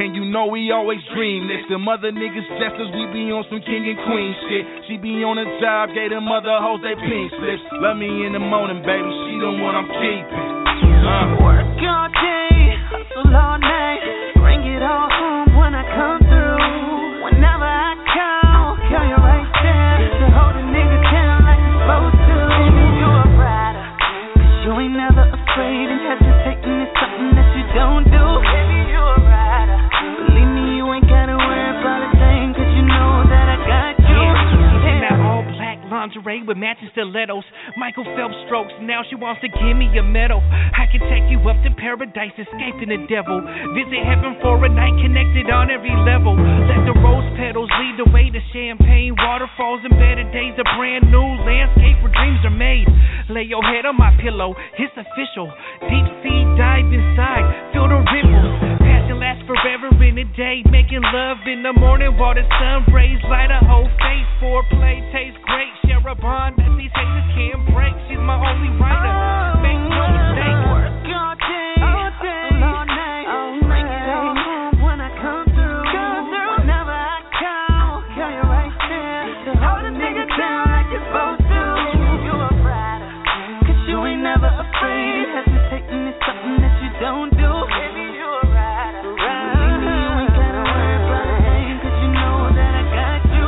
And you know we always dream this. The mother niggas jesters, we be on some king and queen shit. She be on the job, gave them mother hoes they pink slips. Love me in the morning, baby, she the one I'm keeping. Uh. Work all day, hustle all night, bring it all home when I come through. Whenever I call, call you right there to hold a nigga down like you're supposed to. You a rider, cause you ain't never afraid and hesitating is something that you don't do. Baby, you a rider. Believe me, you ain't gotta worry about a thing, cause you know that I got you. Yeah, in that all black lingerie with matching stilettos, Michael Phelps strokes, now she wants to give me a medal. I can take you up to paradise, escaping the devil. Visit heaven for a night, connected on every level. Let the rose petals lead the way to champagne, waterfalls and better days. A brand new landscape where dreams are made. Lay your head on my pillow, it's official. Deep sea dive inside, feel the ripples. Passion lasts forever in a day, making love in the morning while the sun rays light a whole face. Foreplay tastes great, share a bond that these haters can't break. She's my only writer, make no mistake. Work all day, hustle all night, bring it all home when I come through. Whenever I call, call you right there to hold a nigga down like you're supposed to. You a rider, cause you ain't never afraid. Hesitating is something that you don't do. Baby, you a rider. Believe me, you ain't gotta worry about a thing, cause you know that I got you.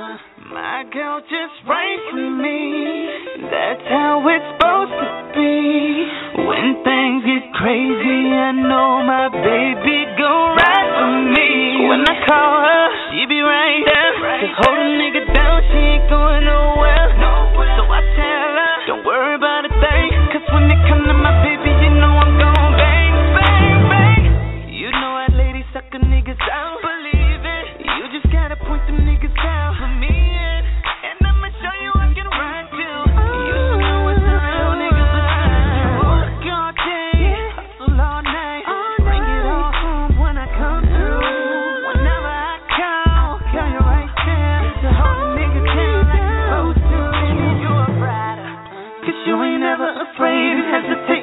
My girl just right for me, that's how it's supposed to be. When things get crazy, I know my baby gon' ride for me. When I call her, she be right there. Just hold a nigga down, she ain't going nowhere. So I tell her, don't worry about a thing, cause when it come to my baby, you know I'm gon' bang, bang, bang. You know that lady suck a niggas out, believe it. You just gotta point them niggas out for me, and I'ma show you I can ride too. You should know what's a real nigga beside you. Work all day, hustle all night, bring it all home when I come through. Whenever I call, call you right there to hold a nigga down like you're supposed to. You a rider, cause you ain't never afraid, hesitate.